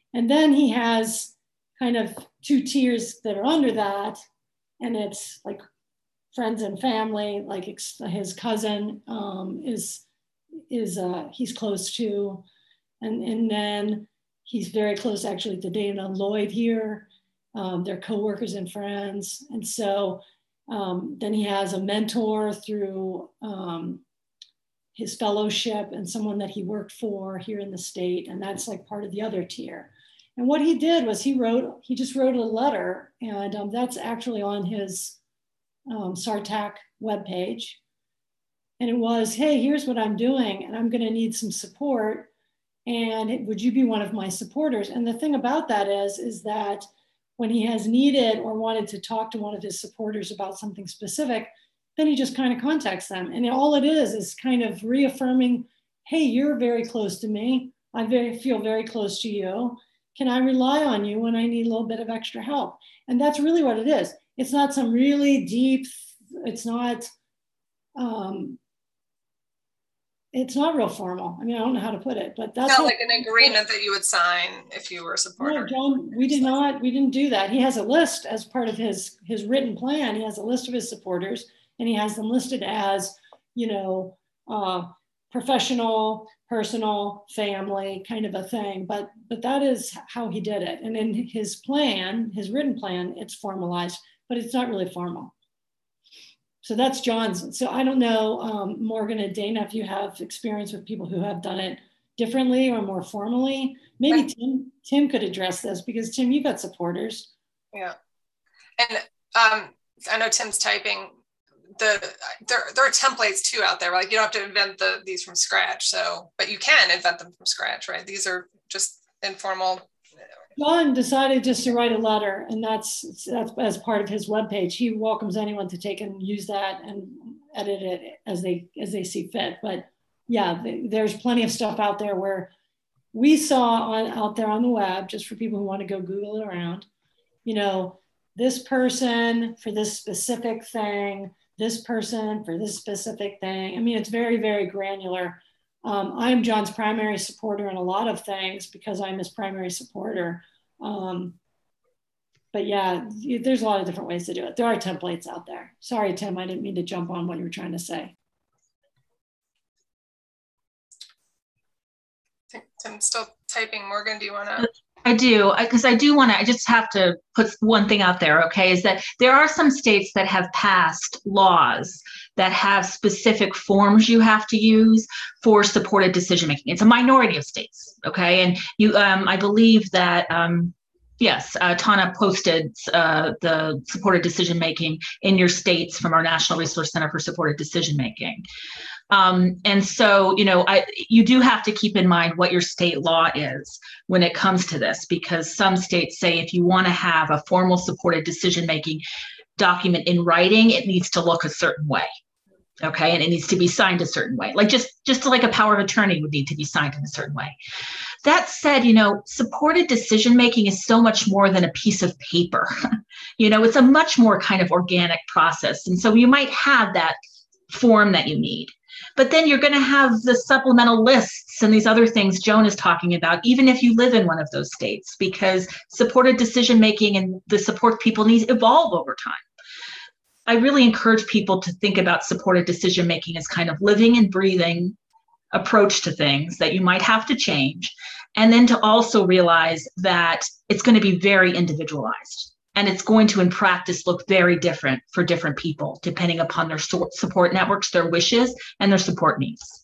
And then he has kind of two tiers that are under that. And it's like friends and family, like his cousin is he's close to, and then he's very close actually to Dana Lloyd here. They're coworkers and friends. And so then he has a mentor through his fellowship and someone that he worked for here in the state. And that's like part of the other tier. And what he did was he just wrote a letter, and that's actually on his SARTAC webpage. And it was, hey, here's what I'm doing, and I'm gonna need some support. And would you be one of my supporters? And the thing about that is that when he has needed or wanted to talk to one of his supporters about something specific, then he just kind of contacts them. And all it is kind of reaffirming, hey, you're very close to me. I feel very close to you. Can I rely on you when I need a little bit of extra help? And that's really what it is. It's not some really deep, it's not real formal. I mean, I don't know how to put it, but that's not like an agreement that you would sign if you were a supporter. No, John, we didn't do that. He has a list as part of his written plan. He has a list of his supporters, and he has them listed as, professional, personal, family, kind of a thing. But that is how he did it. And in his plan, his written plan, it's formalized, but it's not really formal. So that's John's. So I don't know, Morgan and Dana, if you have experience with people who have done it differently or more formally. Maybe Tim could address this, because Tim, you got supporters. Yeah. And I know Tim's typing. There are templates too out there. Like, you don't have to invent these from scratch. So, but you can invent them from scratch, right? These are just informal. John decided just to write a letter, and that's as part of his webpage. He welcomes anyone to take and use that and edit it as they see fit. But yeah, there's plenty of stuff out there where we saw out there on the web, just for people who want to go Google it around, this person for this specific thing, this person for this specific thing. I mean, it's very, very granular. I'm John's primary supporter in a lot of things because I'm his primary supporter. But yeah, there's a lot of different ways to do it. There are templates out there. Sorry, Tim, I didn't mean to jump on what you were trying to say. Tim's still typing. Morgan, do you want to? I do, because I just have to put one thing out there, okay, is that there are some states that have passed laws that have specific forms you have to use for supported decision-making. It's a minority of states, okay? And I believe that, yes, Tana posted the supported decision-making in your states from our National Resource Center for Supported Decision-Making. And so, you do have to keep in mind what your state law is when it comes to this, because some states say if you want to have a formal supported decision-making document in writing, it needs to look a certain way. Okay. And it needs to be signed a certain way, like just like a power of attorney would need to be signed in a certain way. That said, supported decision-making is so much more than a piece of paper. It's a much more kind of organic process. And so you might have that form that you need. But then you're going to have the supplemental lists and these other things Joan is talking about, even if you live in one of those states, because supported decision-making and the support people need evolve over time. I really encourage people to think about supported decision-making as kind of living and breathing approach to things that you might have to change. And then to also realize that it's going to be very individualized. And it's going to, in practice, look very different for different people, depending upon their support networks, their wishes, and their support needs.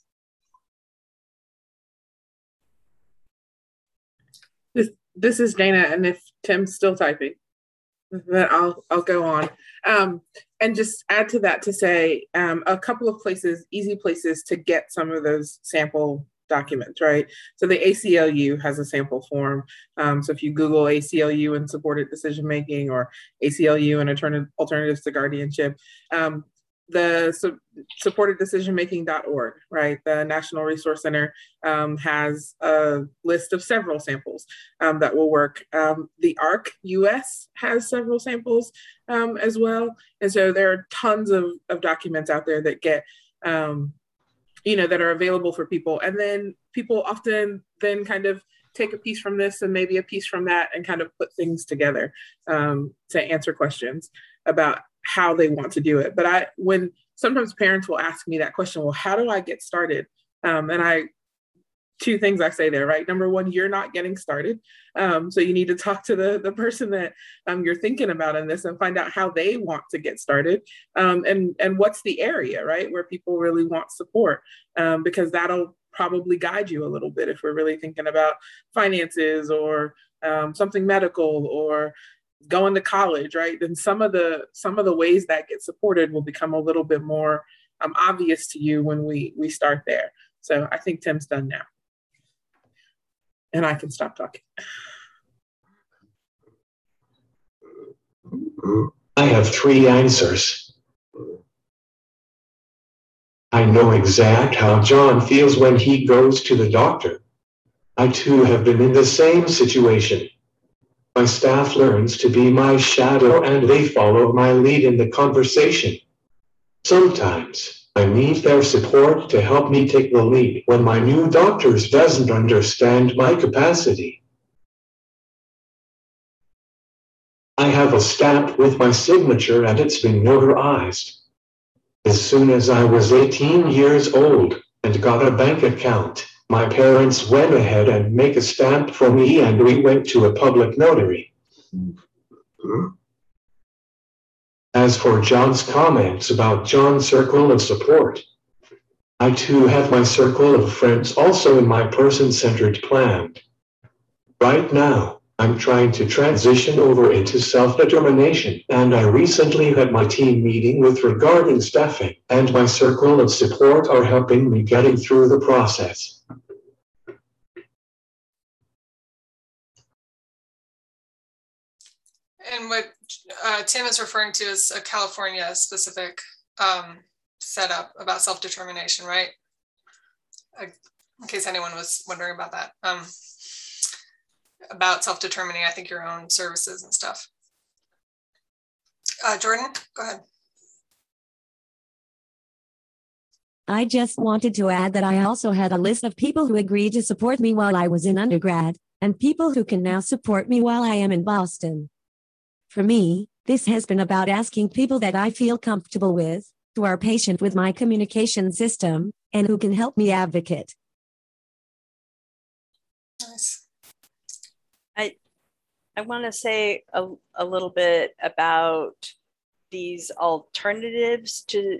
This is Dana, and if Tim's still typing, then I'll go on. And just add to that to say a couple of places, easy places to get some of those sample documents, right? So the ACLU has a sample form. So if you Google ACLU and supported decision-making or ACLU and alternatives to guardianship, the supported decision-making.org, right? The National Resource Center has a list of several samples that will work. The ARC US has several samples as well. And so there are tons of documents out there that get that are available for people. And then people often then kind of take a piece from this and maybe a piece from that and kind of put things together to answer questions about how they want to do it. But when sometimes parents will ask me that question, well, how do I get started? And two things I say there, right? Number one, you're not getting started. So you need to talk to the person that you're thinking about in this and find out how they want to get started. And what's the area, right, where people really want support, because that'll probably guide you a little bit if we're really thinking about finances or something medical or going to college, right? Then some of the ways that get supported will become a little bit more obvious to you when we start there. So I think Tim's done now. And I can stop talking. I have 3 answers. I know exactly how John feels when he goes to the doctor. I too have been in the same situation. My staff learns to be my shadow and they follow my lead in the conversation. Sometimes I need their support to help me take the lead when my new doctor doesn't understand my capacity. I have a stamp with my signature and it's been notarized. As soon as I was 18 years old and got a bank account, my parents went ahead and make a stamp for me and we went to a public notary. As for John's comments about John's circle of support, I too have my circle of friends also in my person-centered plan. Right now, I'm trying to transition over into self-determination, and I recently had my team meeting with regarding staffing, and my circle of support are helping me getting through the process. And what Tim is referring to is a California specific setup about self-determination, right? In case anyone was wondering about that. About self-determining, I think, your own services and stuff. Jordan, go ahead. I just wanted to add that I also had a list of people who agreed to support me while I was in undergrad, and people who can now support me while I am in Boston. For me, this has been about asking people that I feel comfortable with, who are patient with my communication system, and who can help me advocate. Nice. I want to say a little bit about these alternatives to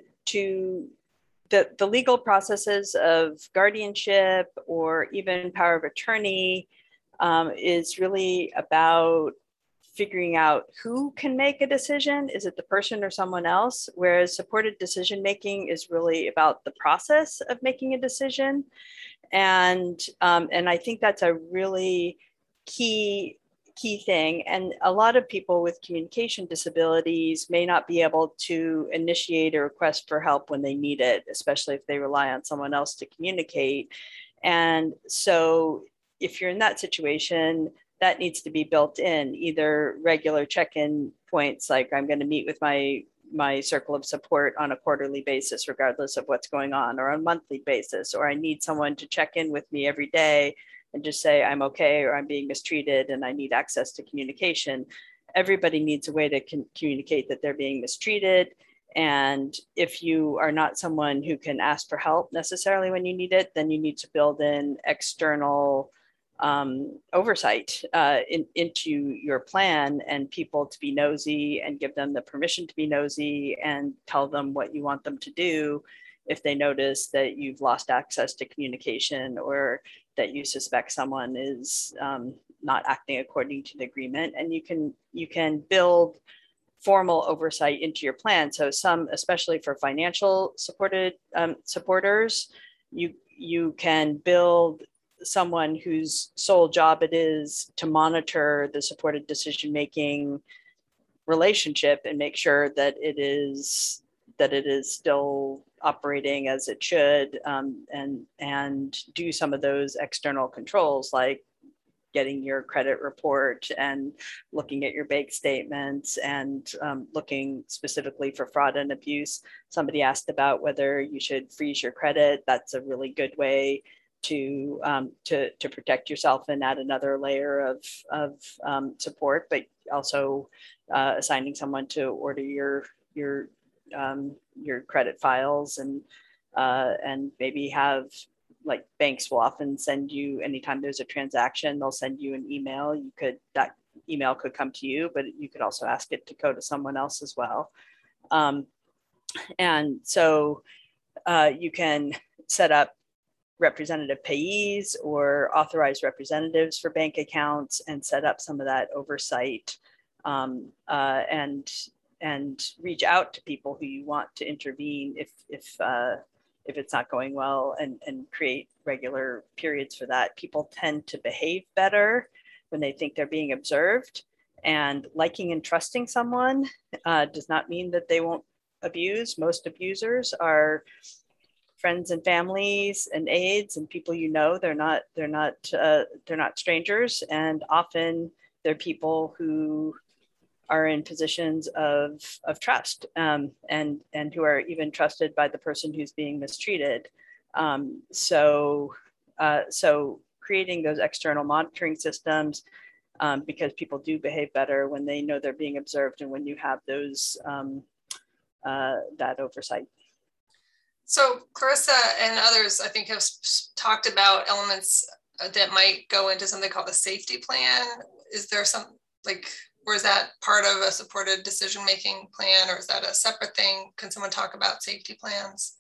the legal processes of guardianship or even power of attorney is really about figuring out who can make a decision. Is it the person or someone else? Whereas supported decision making is really about the process of making a decision. And I think that's a really key thing. And a lot of people with communication disabilities may not be able to initiate a request for help when they need it, especially if they rely on someone else to communicate. And so if you're in that situation, that needs to be built in, either regular check-in points, like I'm going to meet with my circle of support on a quarterly basis, regardless of what's going on, or on a monthly basis, or I need someone to check in with me every day and just say I'm okay, or I'm being mistreated and I need access to communication. Everybody needs a way to communicate that they're being mistreated. And if you are not someone who can ask for help necessarily when you need it, then you need to build in external oversight into your plan, and people to be nosy and give them the permission to be nosy and tell them what you want them to do if they notice that you've lost access to communication or that you suspect someone is not acting according to the agreement. And you can build formal oversight into your plan. So some, especially for financial supporters, you can build someone whose sole job it is to monitor the supported decision-making relationship and make sure that it is still operating as it should, and do some of those external controls, like getting your credit report and looking at your bank statements and looking specifically for fraud and abuse. Somebody asked about whether you should freeze your credit. That's a really good way to protect yourself and add another layer of support, but also assigning someone to order your credit files and maybe have, like, banks will often send you, anytime there's a transaction, they'll send you an email. That email could come to you, but you could also ask it to go to someone else as well. And so you can set up representative payees or authorized representatives for bank accounts and set up some of that oversight, and reach out to people who you want to intervene if it's not going well, and create regular periods for that. People tend to behave better when they think they're being observed, and liking and trusting someone does not mean that they won't abuse. Most abusers are friends and families and aides and people you know. They're not strangers, and often they're people who are in positions of trust, and who are even trusted by the person who's being mistreated. So creating those external monitoring systems, because people do behave better when they know they're being observed and when you have those that oversight. So Clarissa and others, I think, have talked about elements that might go into something called a safety plan. Is there some, or is that part of a supported decision-making plan, or is that a separate thing? Can someone talk about safety plans?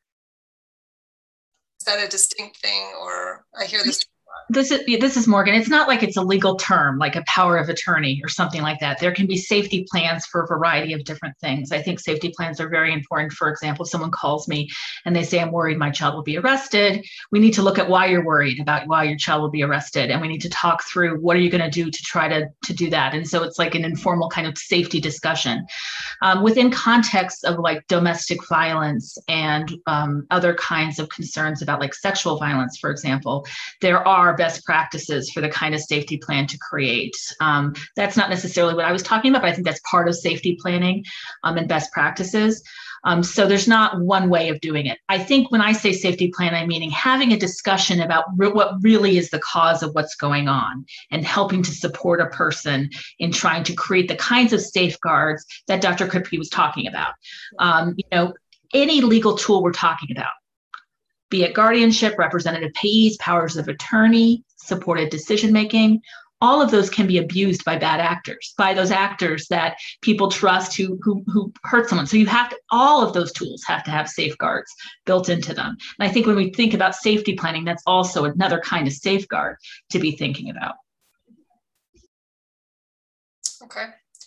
Is that a distinct thing, or I hear this? This is Morgan. It's not like it's a legal term, like a power of attorney or something like that. There can be safety plans for a variety of different things. I think safety plans are very important. For example, if someone calls me and they say, I'm worried my child will be arrested, we need to look at why you're worried about why your child will be arrested. And we need to talk through what are you going to do to try to do that. And so it's like an informal kind of safety discussion. Within context of like domestic violence and other kinds of concerns about like sexual violence, for example, there are best practices for the kind of safety plan to create. That's not necessarily what I was talking about, but I think that's part of safety planning and best practices. So there's not one way of doing it. I think when I say safety plan, I'm meaning having a discussion about what really is the cause of what's going on and helping to support a person in trying to create the kinds of safeguards that Dr. Kripke was talking about. Any legal tool we're talking about, be it guardianship, representative payees, powers of attorney, supported decision-making, all of those can be abused by bad actors, by those actors that people trust who hurt someone. So all of those tools have to have safeguards built into them. And I think when we think about safety planning, that's also another kind of safeguard to be thinking about. Okay.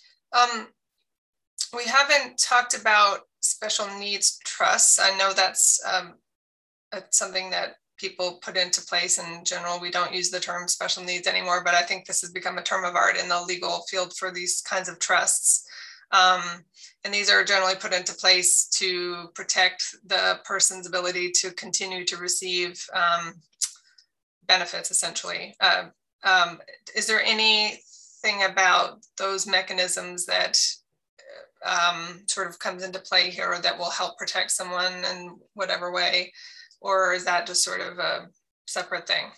We haven't talked about special needs trusts. I know that's something that people put into place. In general, we don't use the term special needs anymore, but I think this has become a term of art in the legal field for these kinds of trusts. And these are generally put into place to protect the person's ability to continue to receive benefits, essentially. Is there anything about those mechanisms that sort of comes into play here that will help protect someone in whatever way? Or is that just sort of a separate thing?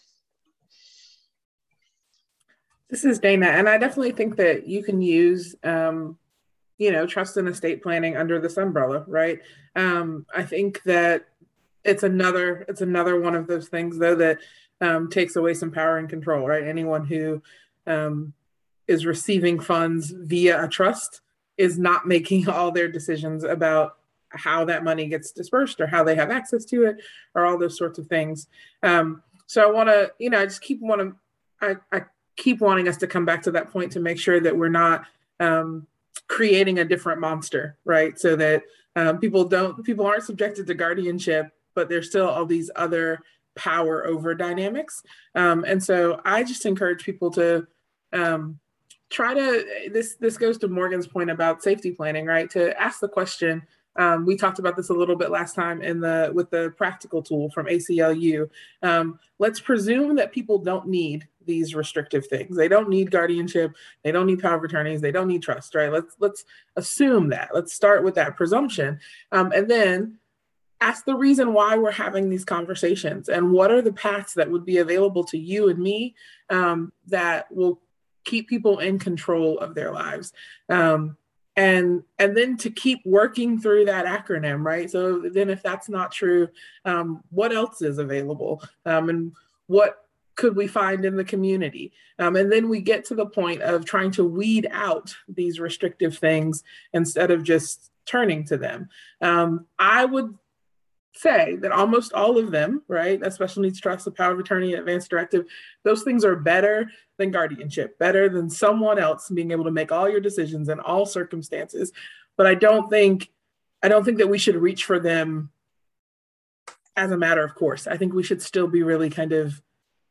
This is Dana, and I definitely think that you can use, trust and estate planning under this umbrella, right? I think that it's another one of those things, though, that takes away some power and control, right? Anyone who is receiving funds via a trust is not making all their decisions about how that money gets dispersed or how they have access to it or all those sorts of things. So I want to, I keep wanting us to come back to that point to make sure that we're not creating a different monster, right? So that people aren't subjected to guardianship, but there's still all these other power over dynamics. And so I just encourage people to try to, this goes to Morgan's point about safety planning, right? To ask the question. We talked about this a little bit last time with the practical tool from ACLU. Let's presume that people don't need these restrictive things. They don't need guardianship. They don't need power of attorneys. They don't need trust, right? Let's assume that. Let's start with that presumption. And then ask the reason why we're having these conversations and what are the paths that would be available to you and me that will keep people in control of their lives. And then to keep working through that acronym, right? So then if that's not true, what else is available? And what could we find in the community? And then we get to the point of trying to weed out these restrictive things instead of just turning to them. I would say that almost all of them, right, a special needs trust, the power of attorney, advance directive, those things are better than guardianship, better than someone else being able to make all your decisions in all circumstances. But I don't think that we should reach for them as a matter of course. I think we should still be really kind of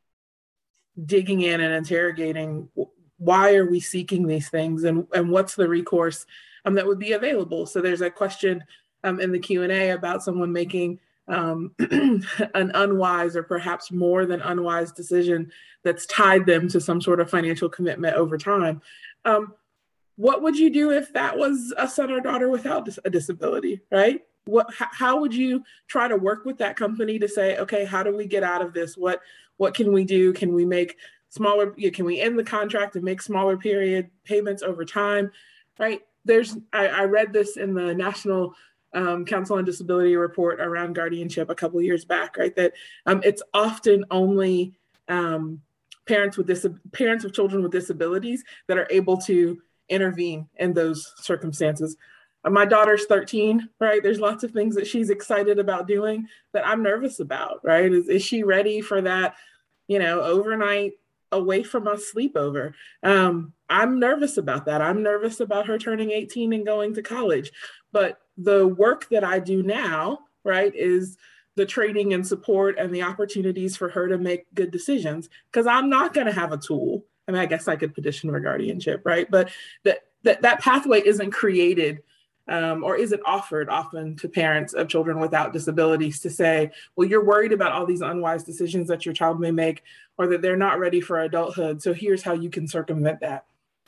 digging in and interrogating why are we seeking these things and what's the recourse that would be available. So there's a question in the Q&A about someone making an unwise or perhaps more than unwise decision that's tied them to some sort of financial commitment over time. What would you do if that was a son or daughter without a disability, right? How would you try to work with that company to say, okay, how do we get out of this? What can we do? Can we make smaller, can we end the contract and make smaller period payments over time, right? I read this in the National Council on Disability report around guardianship a couple of years back, right? That it's often only parents of children with disabilities that are able to intervene in those circumstances. My daughter's 13, right? There's lots of things that she's excited about doing that I'm nervous about, right? Is she ready for that, overnight away from us sleepover? I'm nervous about that. I'm nervous about her turning 18 and going to college. But the work that I do now, right, is the training and support and the opportunities for her to make good decisions, because I'm not going to have a tool. I mean, I guess I could petition for guardianship, right? But that pathway isn't created or isn't offered often to parents of children without disabilities to say, well, you're worried about all these unwise decisions that your child may make or that they're not ready for adulthood. So here's how you can circumvent that.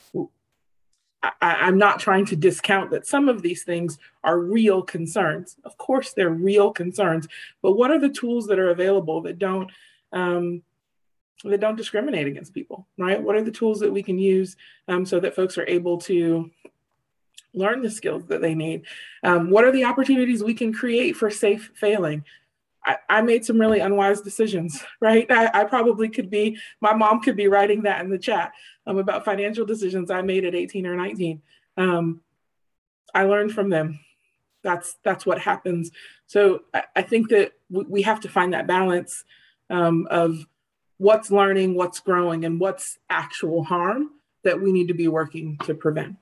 I'm not trying to discount that some of these things are real concerns. Of course, they're real concerns, but what are the tools that are available that don't discriminate against people, right? What are the tools that we can use so that folks are able to learn the skills that they need? What are the opportunities we can create for safe failing? I made some really unwise decisions, right? I probably could be, my mom could be writing that in the chat about financial decisions I made at 18 or 19. I learned from them. That's what happens. So I think that we have to find that balance of what's learning, what's growing, and what's actual harm that we need to be working to prevent.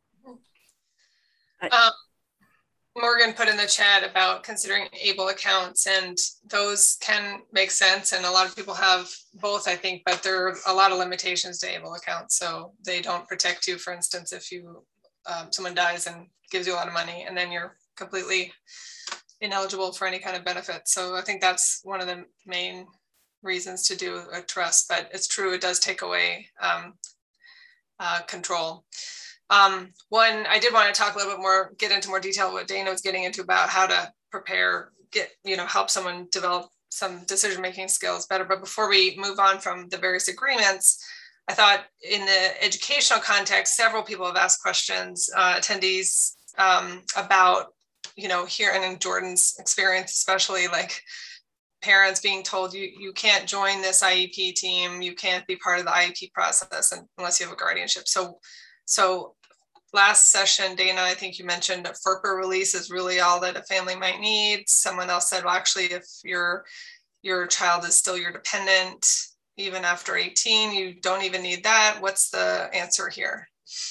Morgan put in the chat about considering ABLE accounts, and those can make sense. And a lot of people have both, I think, but there are a lot of limitations to ABLE accounts. So they don't protect you. For instance, if you someone dies and gives you a lot of money, and then you're completely ineligible for any kind of benefit. So I think that's one of the main reasons to do a trust, but it's true, it does take away control. One, I did want to talk a little bit more, get into more detail what Dana was getting into about how to prepare, help someone develop some decision-making skills better. But before we move on from the various agreements, I thought in the educational context, several people have asked questions, attendees, about, here and in Jordan's experience, especially like parents being told you can't join this IEP team, you can't be part of the IEP process unless you have a guardianship. So last session, Dana, I think you mentioned a FERPA release is really all that a family might need. Someone else said, well, actually, if your child is still your dependent, even after 18, you don't even need that. What's the answer here?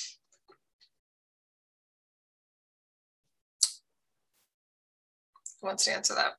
Who wants to answer that?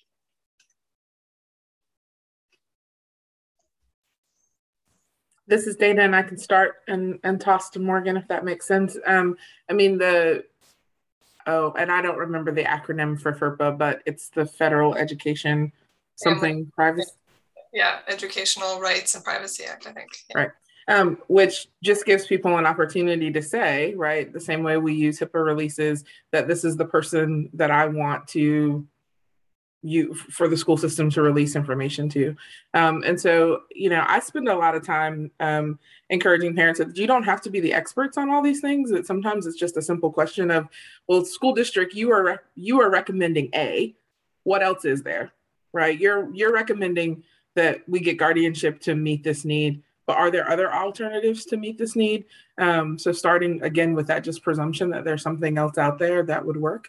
This is Dana, and I can start and toss to Morgan if that makes sense. And I don't remember the acronym for FERPA, but it's the Federal Education Privacy. Yeah, Educational Rights and Privacy Act, I think. Yeah. Right. Which just gives people an opportunity to say, right, the same way we use HIPAA releases, that this is the person that I want to for the school system to release information to. And so, I spend a lot of time encouraging parents that you don't have to be the experts on all these things. That sometimes it's just a simple question of, well, school district, you are recommending A. What else is there, right? You're recommending that we get guardianship to meet this need, but are there other alternatives to meet this need? So starting again with that just presumption that there's something else out there that would work.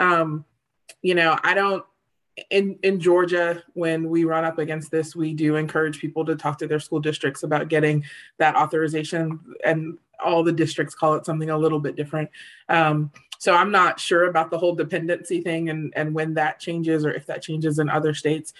I don't. In Georgia, when we run up against this, we do encourage people to talk to their school districts about getting that authorization, and all the districts call it something a little bit different. So I'm not sure about the whole dependency thing and when that changes, or if that changes in other states.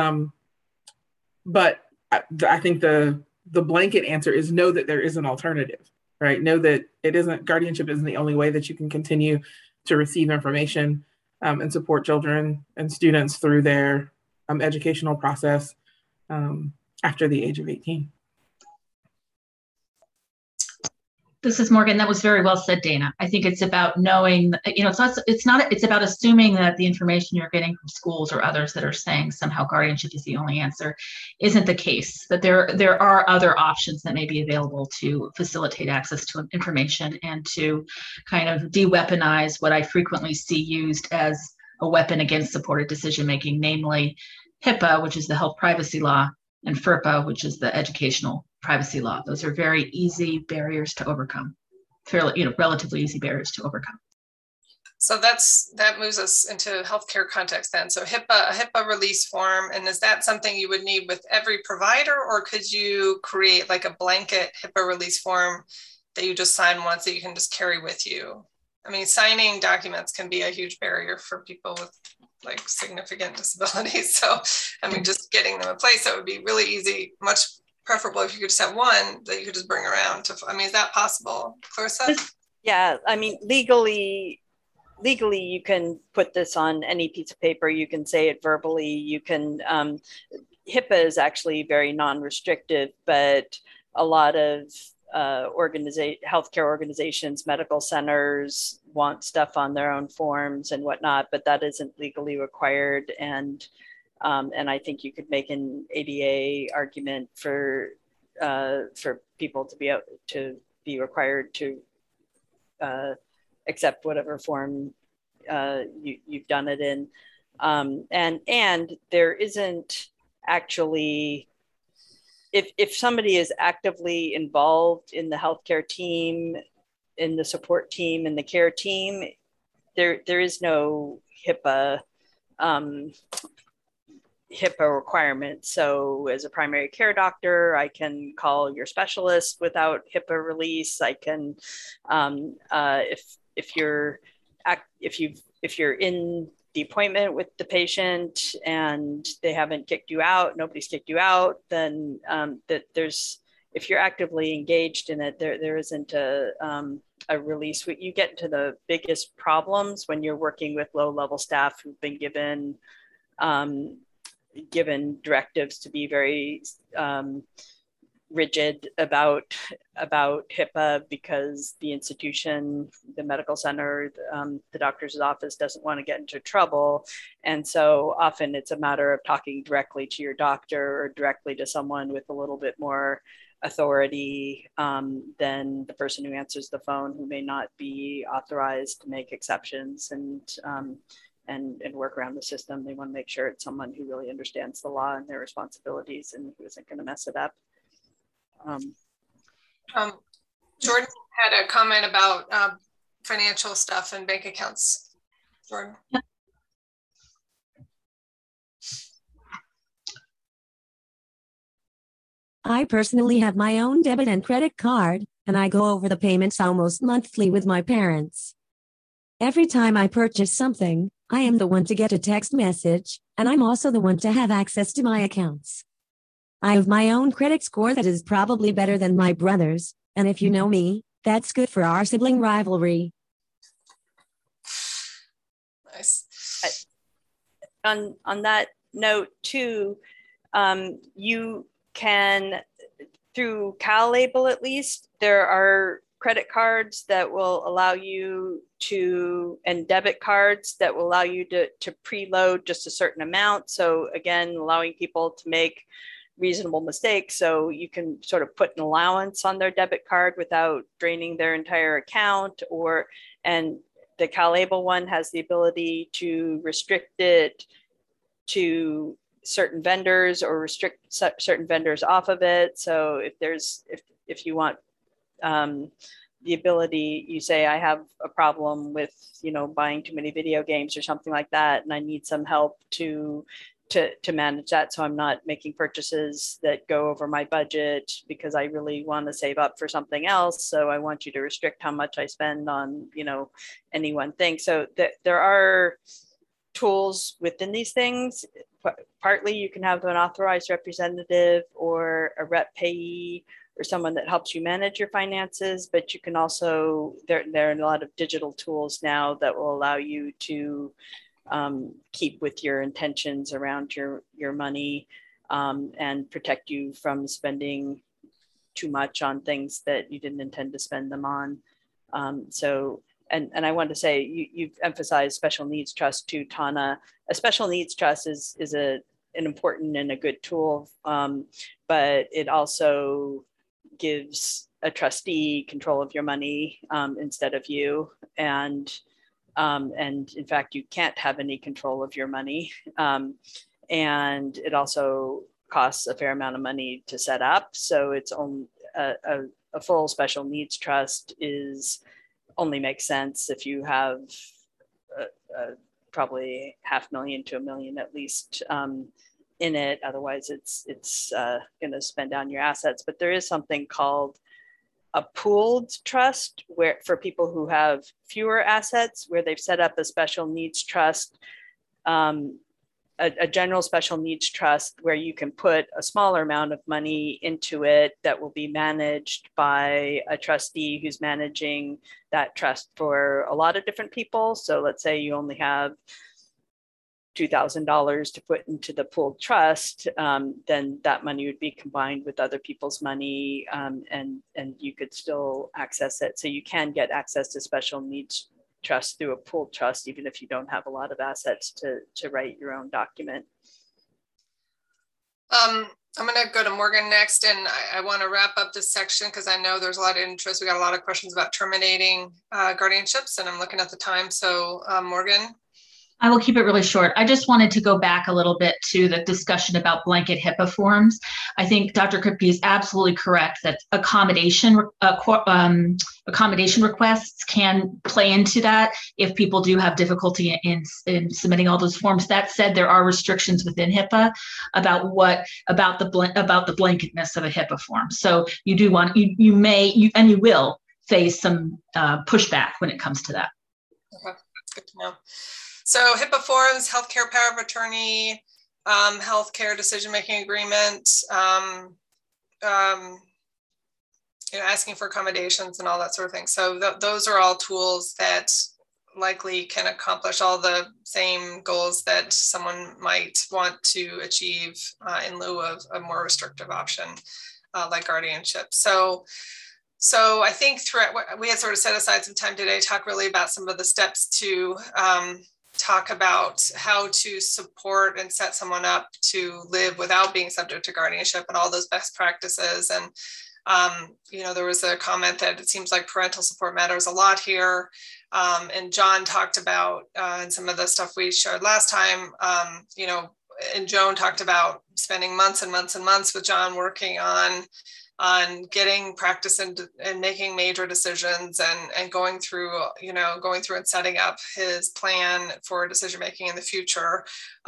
But I think the blanket answer is know that there is an alternative, right? Know that guardianship isn't the only way that you can continue to receive information and support children and students through their educational process after the age of 18. This is Morgan. That was very well said, Dana. I think it's about knowing, it's about assuming that the information you're getting from schools or others that are saying somehow guardianship is the only answer isn't the case, that there are other options that may be available to facilitate access to information and to kind of de-weaponize what I frequently see used as a weapon against supported decision-making, namely HIPAA, which is the health privacy law, and FERPA, which is the educational privacy law. Those are very easy barriers to overcome, relatively easy barriers to overcome. So that moves us into healthcare context then. So a HIPAA release form, and is that something you would need with every provider, or could you create like a blanket HIPAA release form that you just sign once that you can just carry with you? I mean, signing documents can be a huge barrier for people with like significant disabilities. So, I mean, just getting them in place, that would be really easy, much preferable if you could just have one that you could just bring around to, is that possible, Clarissa? Yeah, I mean, legally, you can put this on any piece of paper. You can say it verbally. You can, HIPAA is actually very non-restrictive, but a lot of healthcare organizations, medical centers want stuff on their own forms and whatnot, but that isn't legally required. And I think you could make an ADA argument for people to be required to accept whatever form you've done it in. And there isn't actually, if somebody is actively involved in the healthcare team, in the support team, in the care team, there is no HIPAA requirement. So as a primary care doctor, I can call your specialist without HIPAA release. I can, if you're in the appointment with the patient and they haven't kicked you out, nobody's kicked you out, then if you're actively engaged in it, there isn't a release. You get into the biggest problems when you're working with low-level staff who've been given directives to be very rigid about HIPAA because the institution, the medical center, the doctor's office doesn't want to get into trouble. And so often it's a matter of talking directly to your doctor or directly to someone with a little bit more authority than the person who answers the phone, who may not be authorized to make exceptions and work around the system. They want to make sure it's someone who really understands the law and their responsibilities and who isn't going to mess it up. Jordan had a comment about financial stuff and bank accounts. Jordan. Yeah. I personally have my own debit and credit card, and I go over the payments almost monthly with my parents. Every time I purchase something, I am the one to get a text message, and I'm also the one to have access to my accounts. I have my own credit score that is probably better than my brother's, and if you know me, that's good for our sibling rivalry. Nice. On that note too, you can, through CalLabel at least, there are credit cards that will allow you to, and debit cards that will allow you to preload just a certain amount. So again, allowing people to make reasonable mistakes. So you can sort of put an allowance on their debit card without draining their entire account. And the CalAble one has the ability to restrict it to certain vendors or restrict certain vendors off of it. So if you want the ability, you say, I have a problem with, buying too many video games or something like that, and I need some help to manage that, so I'm not making purchases that go over my budget because I really want to save up for something else. So I want you to restrict how much I spend on, any one thing. So there are tools within these things. Partly you can have an authorized representative or a rep payee or someone that helps you manage your finances, but you can also, there are a lot of digital tools now that will allow you to keep with your intentions around your money and protect you from spending too much on things that you didn't intend to spend them on. And I want to say, you've emphasized special needs trust too, Tana. A special needs trust is an important and a good tool, but it also gives a trustee control of your money instead of you. And in fact, you can't have any control of your money. And it also costs a fair amount of money to set up. So it's only a full special needs trust only makes sense if you have probably $500,000 to $1 million at least in it. Otherwise, it's going to spend down your assets. But there is something called a pooled trust, where for people who have fewer assets, where they've set up a special needs trust, a general special needs trust, where you can put a smaller amount of money into it that will be managed by a trustee who's managing that trust for a lot of different people. So let's say you only have $2,000 to put into the pooled trust, then that money would be combined with other people's money, and you could still access it. So you can get access to special needs trust through a pooled trust, even if you don't have a lot of assets to write your own document. I'm going to go to Morgan next, and I want to wrap up this section because I know there's a lot of interest. We got a lot of questions about terminating guardianships, and I'm looking at the time. So Morgan. I will keep it really short. I just wanted to go back a little bit to the discussion about blanket HIPAA forms. I think Dr. Kripke is absolutely correct that accommodation requests can play into that if people do have difficulty in submitting all those forms. That said, there are restrictions within HIPAA about the blanketness of a HIPAA form. So you do want, you will face some pushback when it comes to that. Okay, good to know. So HIPAA forms, healthcare power of attorney, healthcare decision-making agreement, asking for accommodations and all that sort of thing. So those are all tools that likely can accomplish all the same goals that someone might want to achieve in lieu of a more restrictive option like guardianship. So I think we had sort of set aside some time today to talk really about some of the steps to talk about how to support and set someone up to live without being subject to guardianship and all those best practices. And, there was a comment that it seems like parental support matters a lot here. And John talked about, and some of the stuff we shared last time, and Joan talked about spending months and months and months with John working on getting practice and making major decisions and going through and setting up his plan for decision making in the future.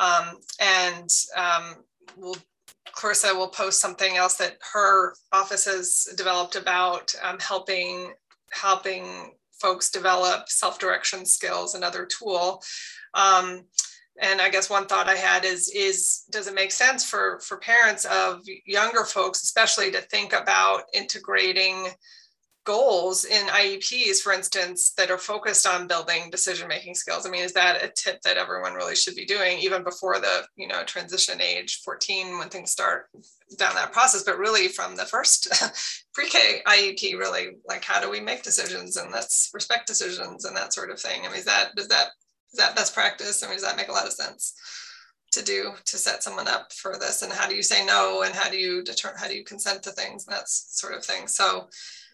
Clarissa will post something else that her office has developed about helping folks develop self-direction skills, another tool. And I guess one thought I had is does it make sense for parents of younger folks, especially, to think about integrating goals in IEPs, for instance, that are focused on building decision-making skills? I mean, is that a tip that everyone really should be doing even before the, transition age 14 when things start down that process, but really from the first pre-K IEP, really, like, how do we make decisions, and let's respect decisions and that sort of thing? I mean, is that best practice? I mean, does that make a lot of sense to set someone up for this? And how do you say no, and how do you consent to things, and that sort of thing? So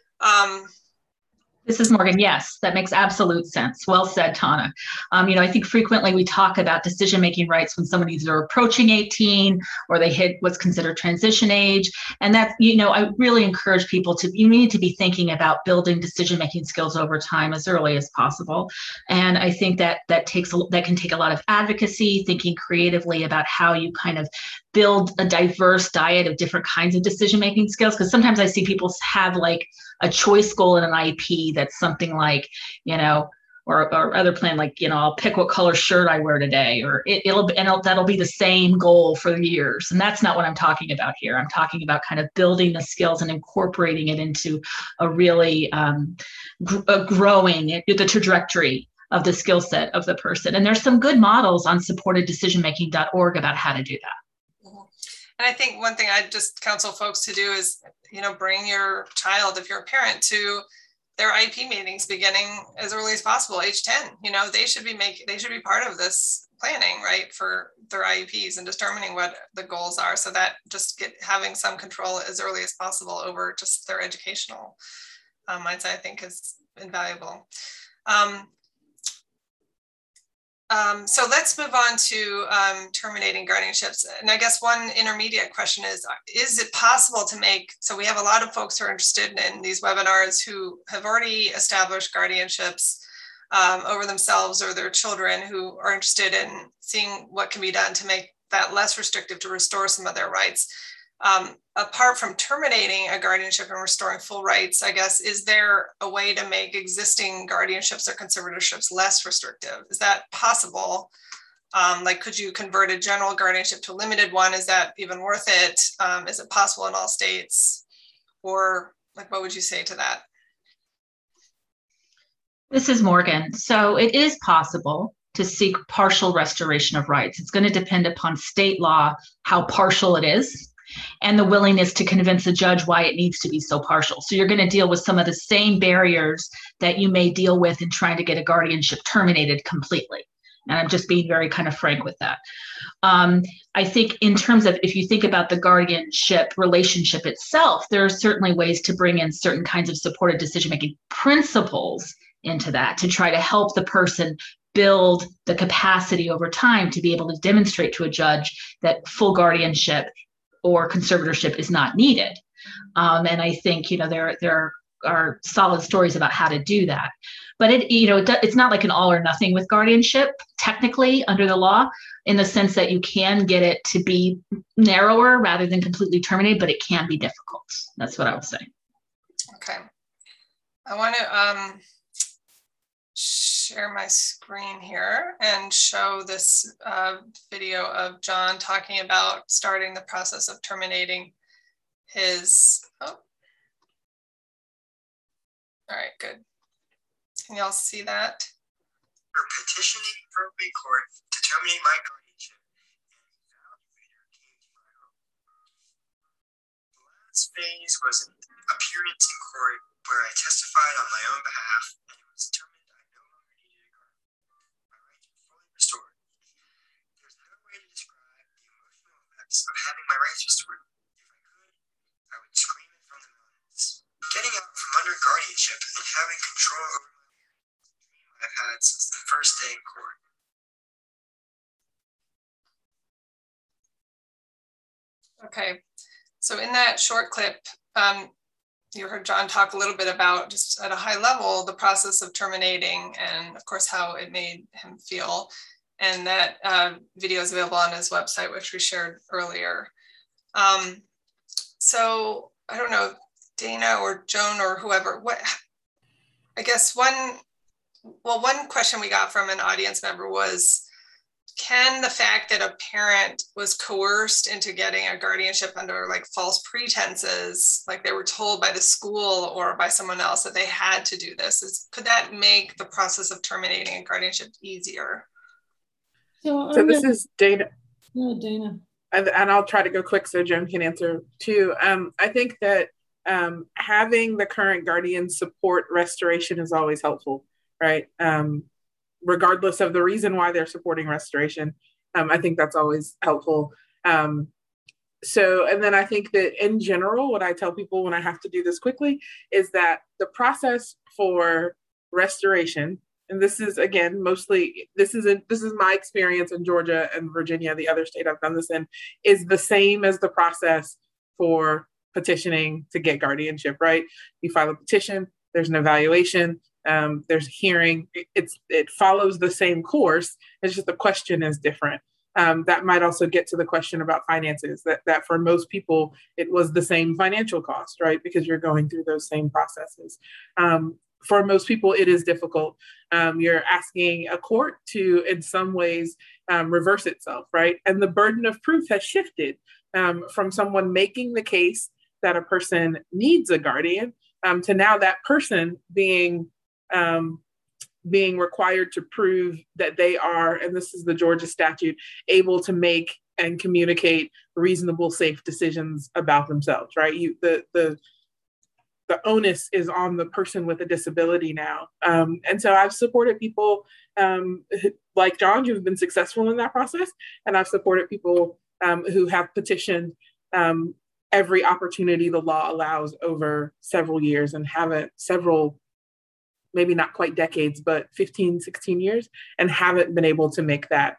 this is Morgan. Yes, that makes absolute sense. Well said, Tana. I think frequently we talk about decision-making rights when someone either approaching 18 or they hit what's considered transition age. And that, I really encourage people you need to be thinking about building decision-making skills over time as early as possible. And I think that can take a lot of advocacy, thinking creatively about how you kind of build a diverse diet of different kinds of decision-making skills. Because sometimes I see people have like a choice goal in an IEP that's something like, or other plan, like, I'll pick what color shirt I wear today, or that'll be the same goal for years. And that's not what I'm talking about here. I'm talking about kind of building the skills and incorporating it into a really growing the trajectory of the skill set of the person. And there's some good models on supporteddecisionmaking.org about how to do that. And I think one thing I just counsel folks to do is, bring your child, if you're a parent, to their IEP meetings beginning as early as possible, age 10. They should be part of this planning, right, for their IEPs and determining what the goals are, so that just having some control as early as possible over just their educational mindset, I think, is invaluable. So let's move on to terminating guardianships. And I guess one intermediate question is it possible to so we have a lot of folks who are interested in these webinars who have already established guardianships over themselves or their children, who are interested in seeing what can be done to make that less restrictive, to restore some of their rights. Apart from terminating a guardianship and restoring full rights, I guess, is there a way to make existing guardianships or conservatorships less restrictive? Is that possible? Could you convert a general guardianship to a limited one? Is that even worth it? Is it possible in all states? Or what would you say to that? This is Morgan. So it is possible to seek partial restoration of rights. It's going to depend upon state law, how partial it is, and the willingness to convince a judge why it needs to be so partial. So you're going to deal with some of the same barriers that you may deal with in trying to get a guardianship terminated completely. And I'm just being very kind of frank with that. I think in terms of, if you think about the guardianship relationship itself, there are certainly ways to bring in certain kinds of supported decision-making principles into that to try to help the person build the capacity over time to be able to demonstrate to a judge that full guardianship or conservatorship is not needed. And I think, there are solid stories about how to do that. But it's not like an all or nothing with guardianship, technically, under the law, in the sense that you can get it to be narrower rather than completely terminated, but it can be difficult. That's what I would say. Okay. I want to share my screen here and show this video of John talking about starting the process of terminating his, all right, good. Can y'all see that? For petitioning probate court to terminate my guardianship, and evaluator came to my home. The last phase was an appearance in court where I testified on my own behalf, and it was determined restored. There's no way to describe the emotional effects of having my rights restored. If I could, I would scream it from the mountains. Getting out from under guardianship and having control over my life is a dream I've had since the first day in court. Okay, so in that short clip, you heard John talk a little bit about, just at a high level, the process of terminating and, of course, how it made him feel. And that video is available on his website, which we shared earlier. So I don't know, Dana or Joan or whoever, I guess one question we got from an audience member was, can the fact that a parent was coerced into getting a guardianship under like false pretenses, like they were told by the school or by someone else that they had to do this, could that make the process of terminating a guardianship easier? So this is Dana. No, Dana. And I'll try to go quick so Joan can answer too. I think that having the current guardian support restoration is always helpful, right? Regardless of the reason why they're supporting restoration, I think that's always helpful. And then I think that in general, what I tell people when I have to do this quickly is that the process for restoration, and this is again, mostly, this is my experience in Georgia and Virginia, the other state I've done this in, is the same as the process for petitioning to get guardianship, right? You file a petition, there's an evaluation, there's a hearing, it follows the same course, it's just the question is different. That might also get to the question about finances, that for most people, it was the same financial cost, right? Because you're going through those same processes. For most people, it is difficult. You're asking a court to, in some ways, reverse itself, right? And the burden of proof has shifted from someone making the case that a person needs a guardian to now that person being required to prove that they are, and this is the Georgia statute, able to make and communicate reasonable, safe decisions about themselves, right? The onus is on the person with a disability now. And so I've supported people like John who've been successful in that process. And I've supported people who have petitioned every opportunity the law allows over several years and haven't maybe not quite decades, but 15, 16 years, and haven't been able to make that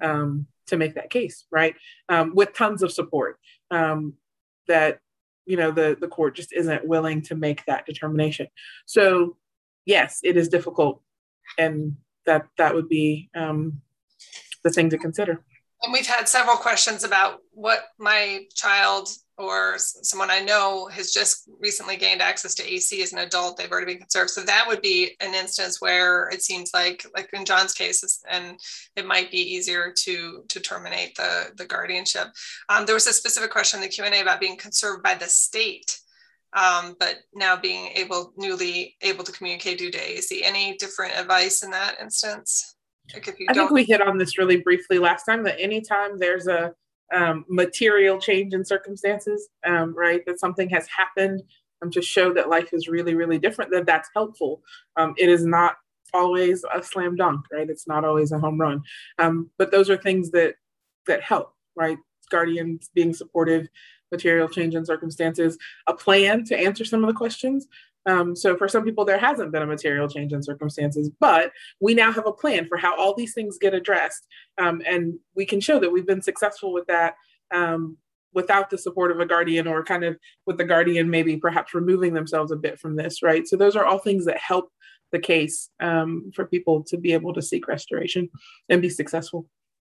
case, right? With tons of support that, the court just isn't willing to make that determination. So yes, it is difficult, and that would be the thing to consider. And we've had several questions about what my child or someone I know has just recently gained access to AC as an adult. They've already been conserved. So that would be an instance where it seems like in John's case, and it might be easier to terminate the guardianship. There was a specific question in the Q&A about being conserved by the state, but now being newly able to communicate due to AC. Any different advice in that instance? Like I think we hit on this really briefly last time, that anytime there's a material change in circumstances, right, that something has happened to show that life is really, really different, that's helpful. It is not always a slam dunk, right? It's not always a home run. But those are things that help, right? Guardians being supportive, material change in circumstances, a plan to answer some of the questions. So for some people, there hasn't been a material change in circumstances, but we now have a plan for how all these things get addressed. And we can show that we've been successful with that without the support of a guardian, or kind of with the guardian maybe perhaps removing themselves a bit from this, right? So those are all things that help the case for people to be able to seek restoration and be successful.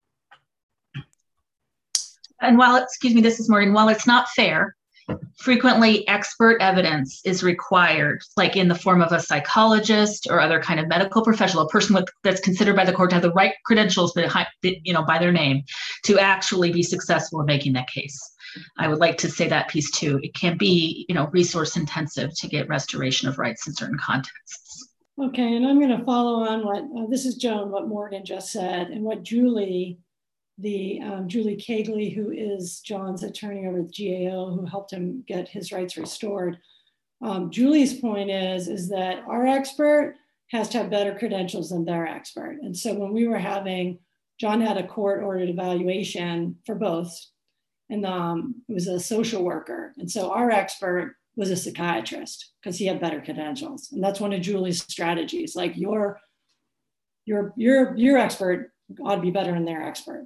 And this is Maureen, while it's not fair, frequently expert evidence is required, like in the form of a psychologist or other kind of medical professional, a person that's considered by the court to have the right credentials behind, by their name, to actually be successful in making that case. I would like to say that piece too. It can be, resource intensive to get restoration of rights in certain contexts. Okay, and I'm going to follow on what this is Joan, what Morgan just said, and what Julie Kegley, who is John's attorney over at GAO, who helped him get his rights restored. Julie's point is that our expert has to have better credentials than their expert. And so when we were John had a court-ordered evaluation for both, and it was a social worker. And so our expert was a psychiatrist because he had better credentials. And that's one of Julie's strategies. Like your expert ought to be better than their expert.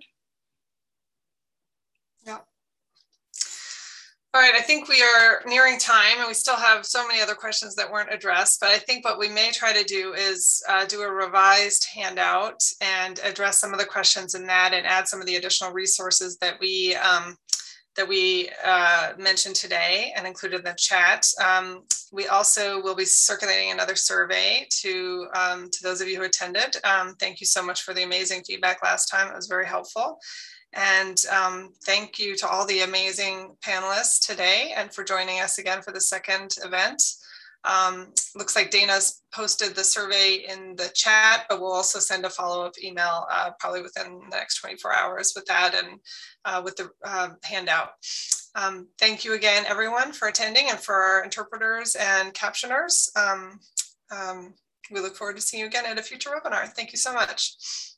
All right, I think we are nearing time, and we still have so many other questions that weren't addressed, but I think what we may try to do is do a revised handout and address some of the questions in that, and add some of the additional resources that we that we mentioned today and included in the chat. We also will be circulating another survey to those of you who attended. Thank you so much for the amazing feedback last time. It was very helpful. And thank you to all the amazing panelists today and for joining us again for the second event. Looks like Dana's posted the survey in the chat, but we'll also send a follow-up email probably within the next 24 hours with that and with the handout. Thank you again, everyone, for attending and for our interpreters and captioners. We look forward to seeing you again at a future webinar. Thank you so much.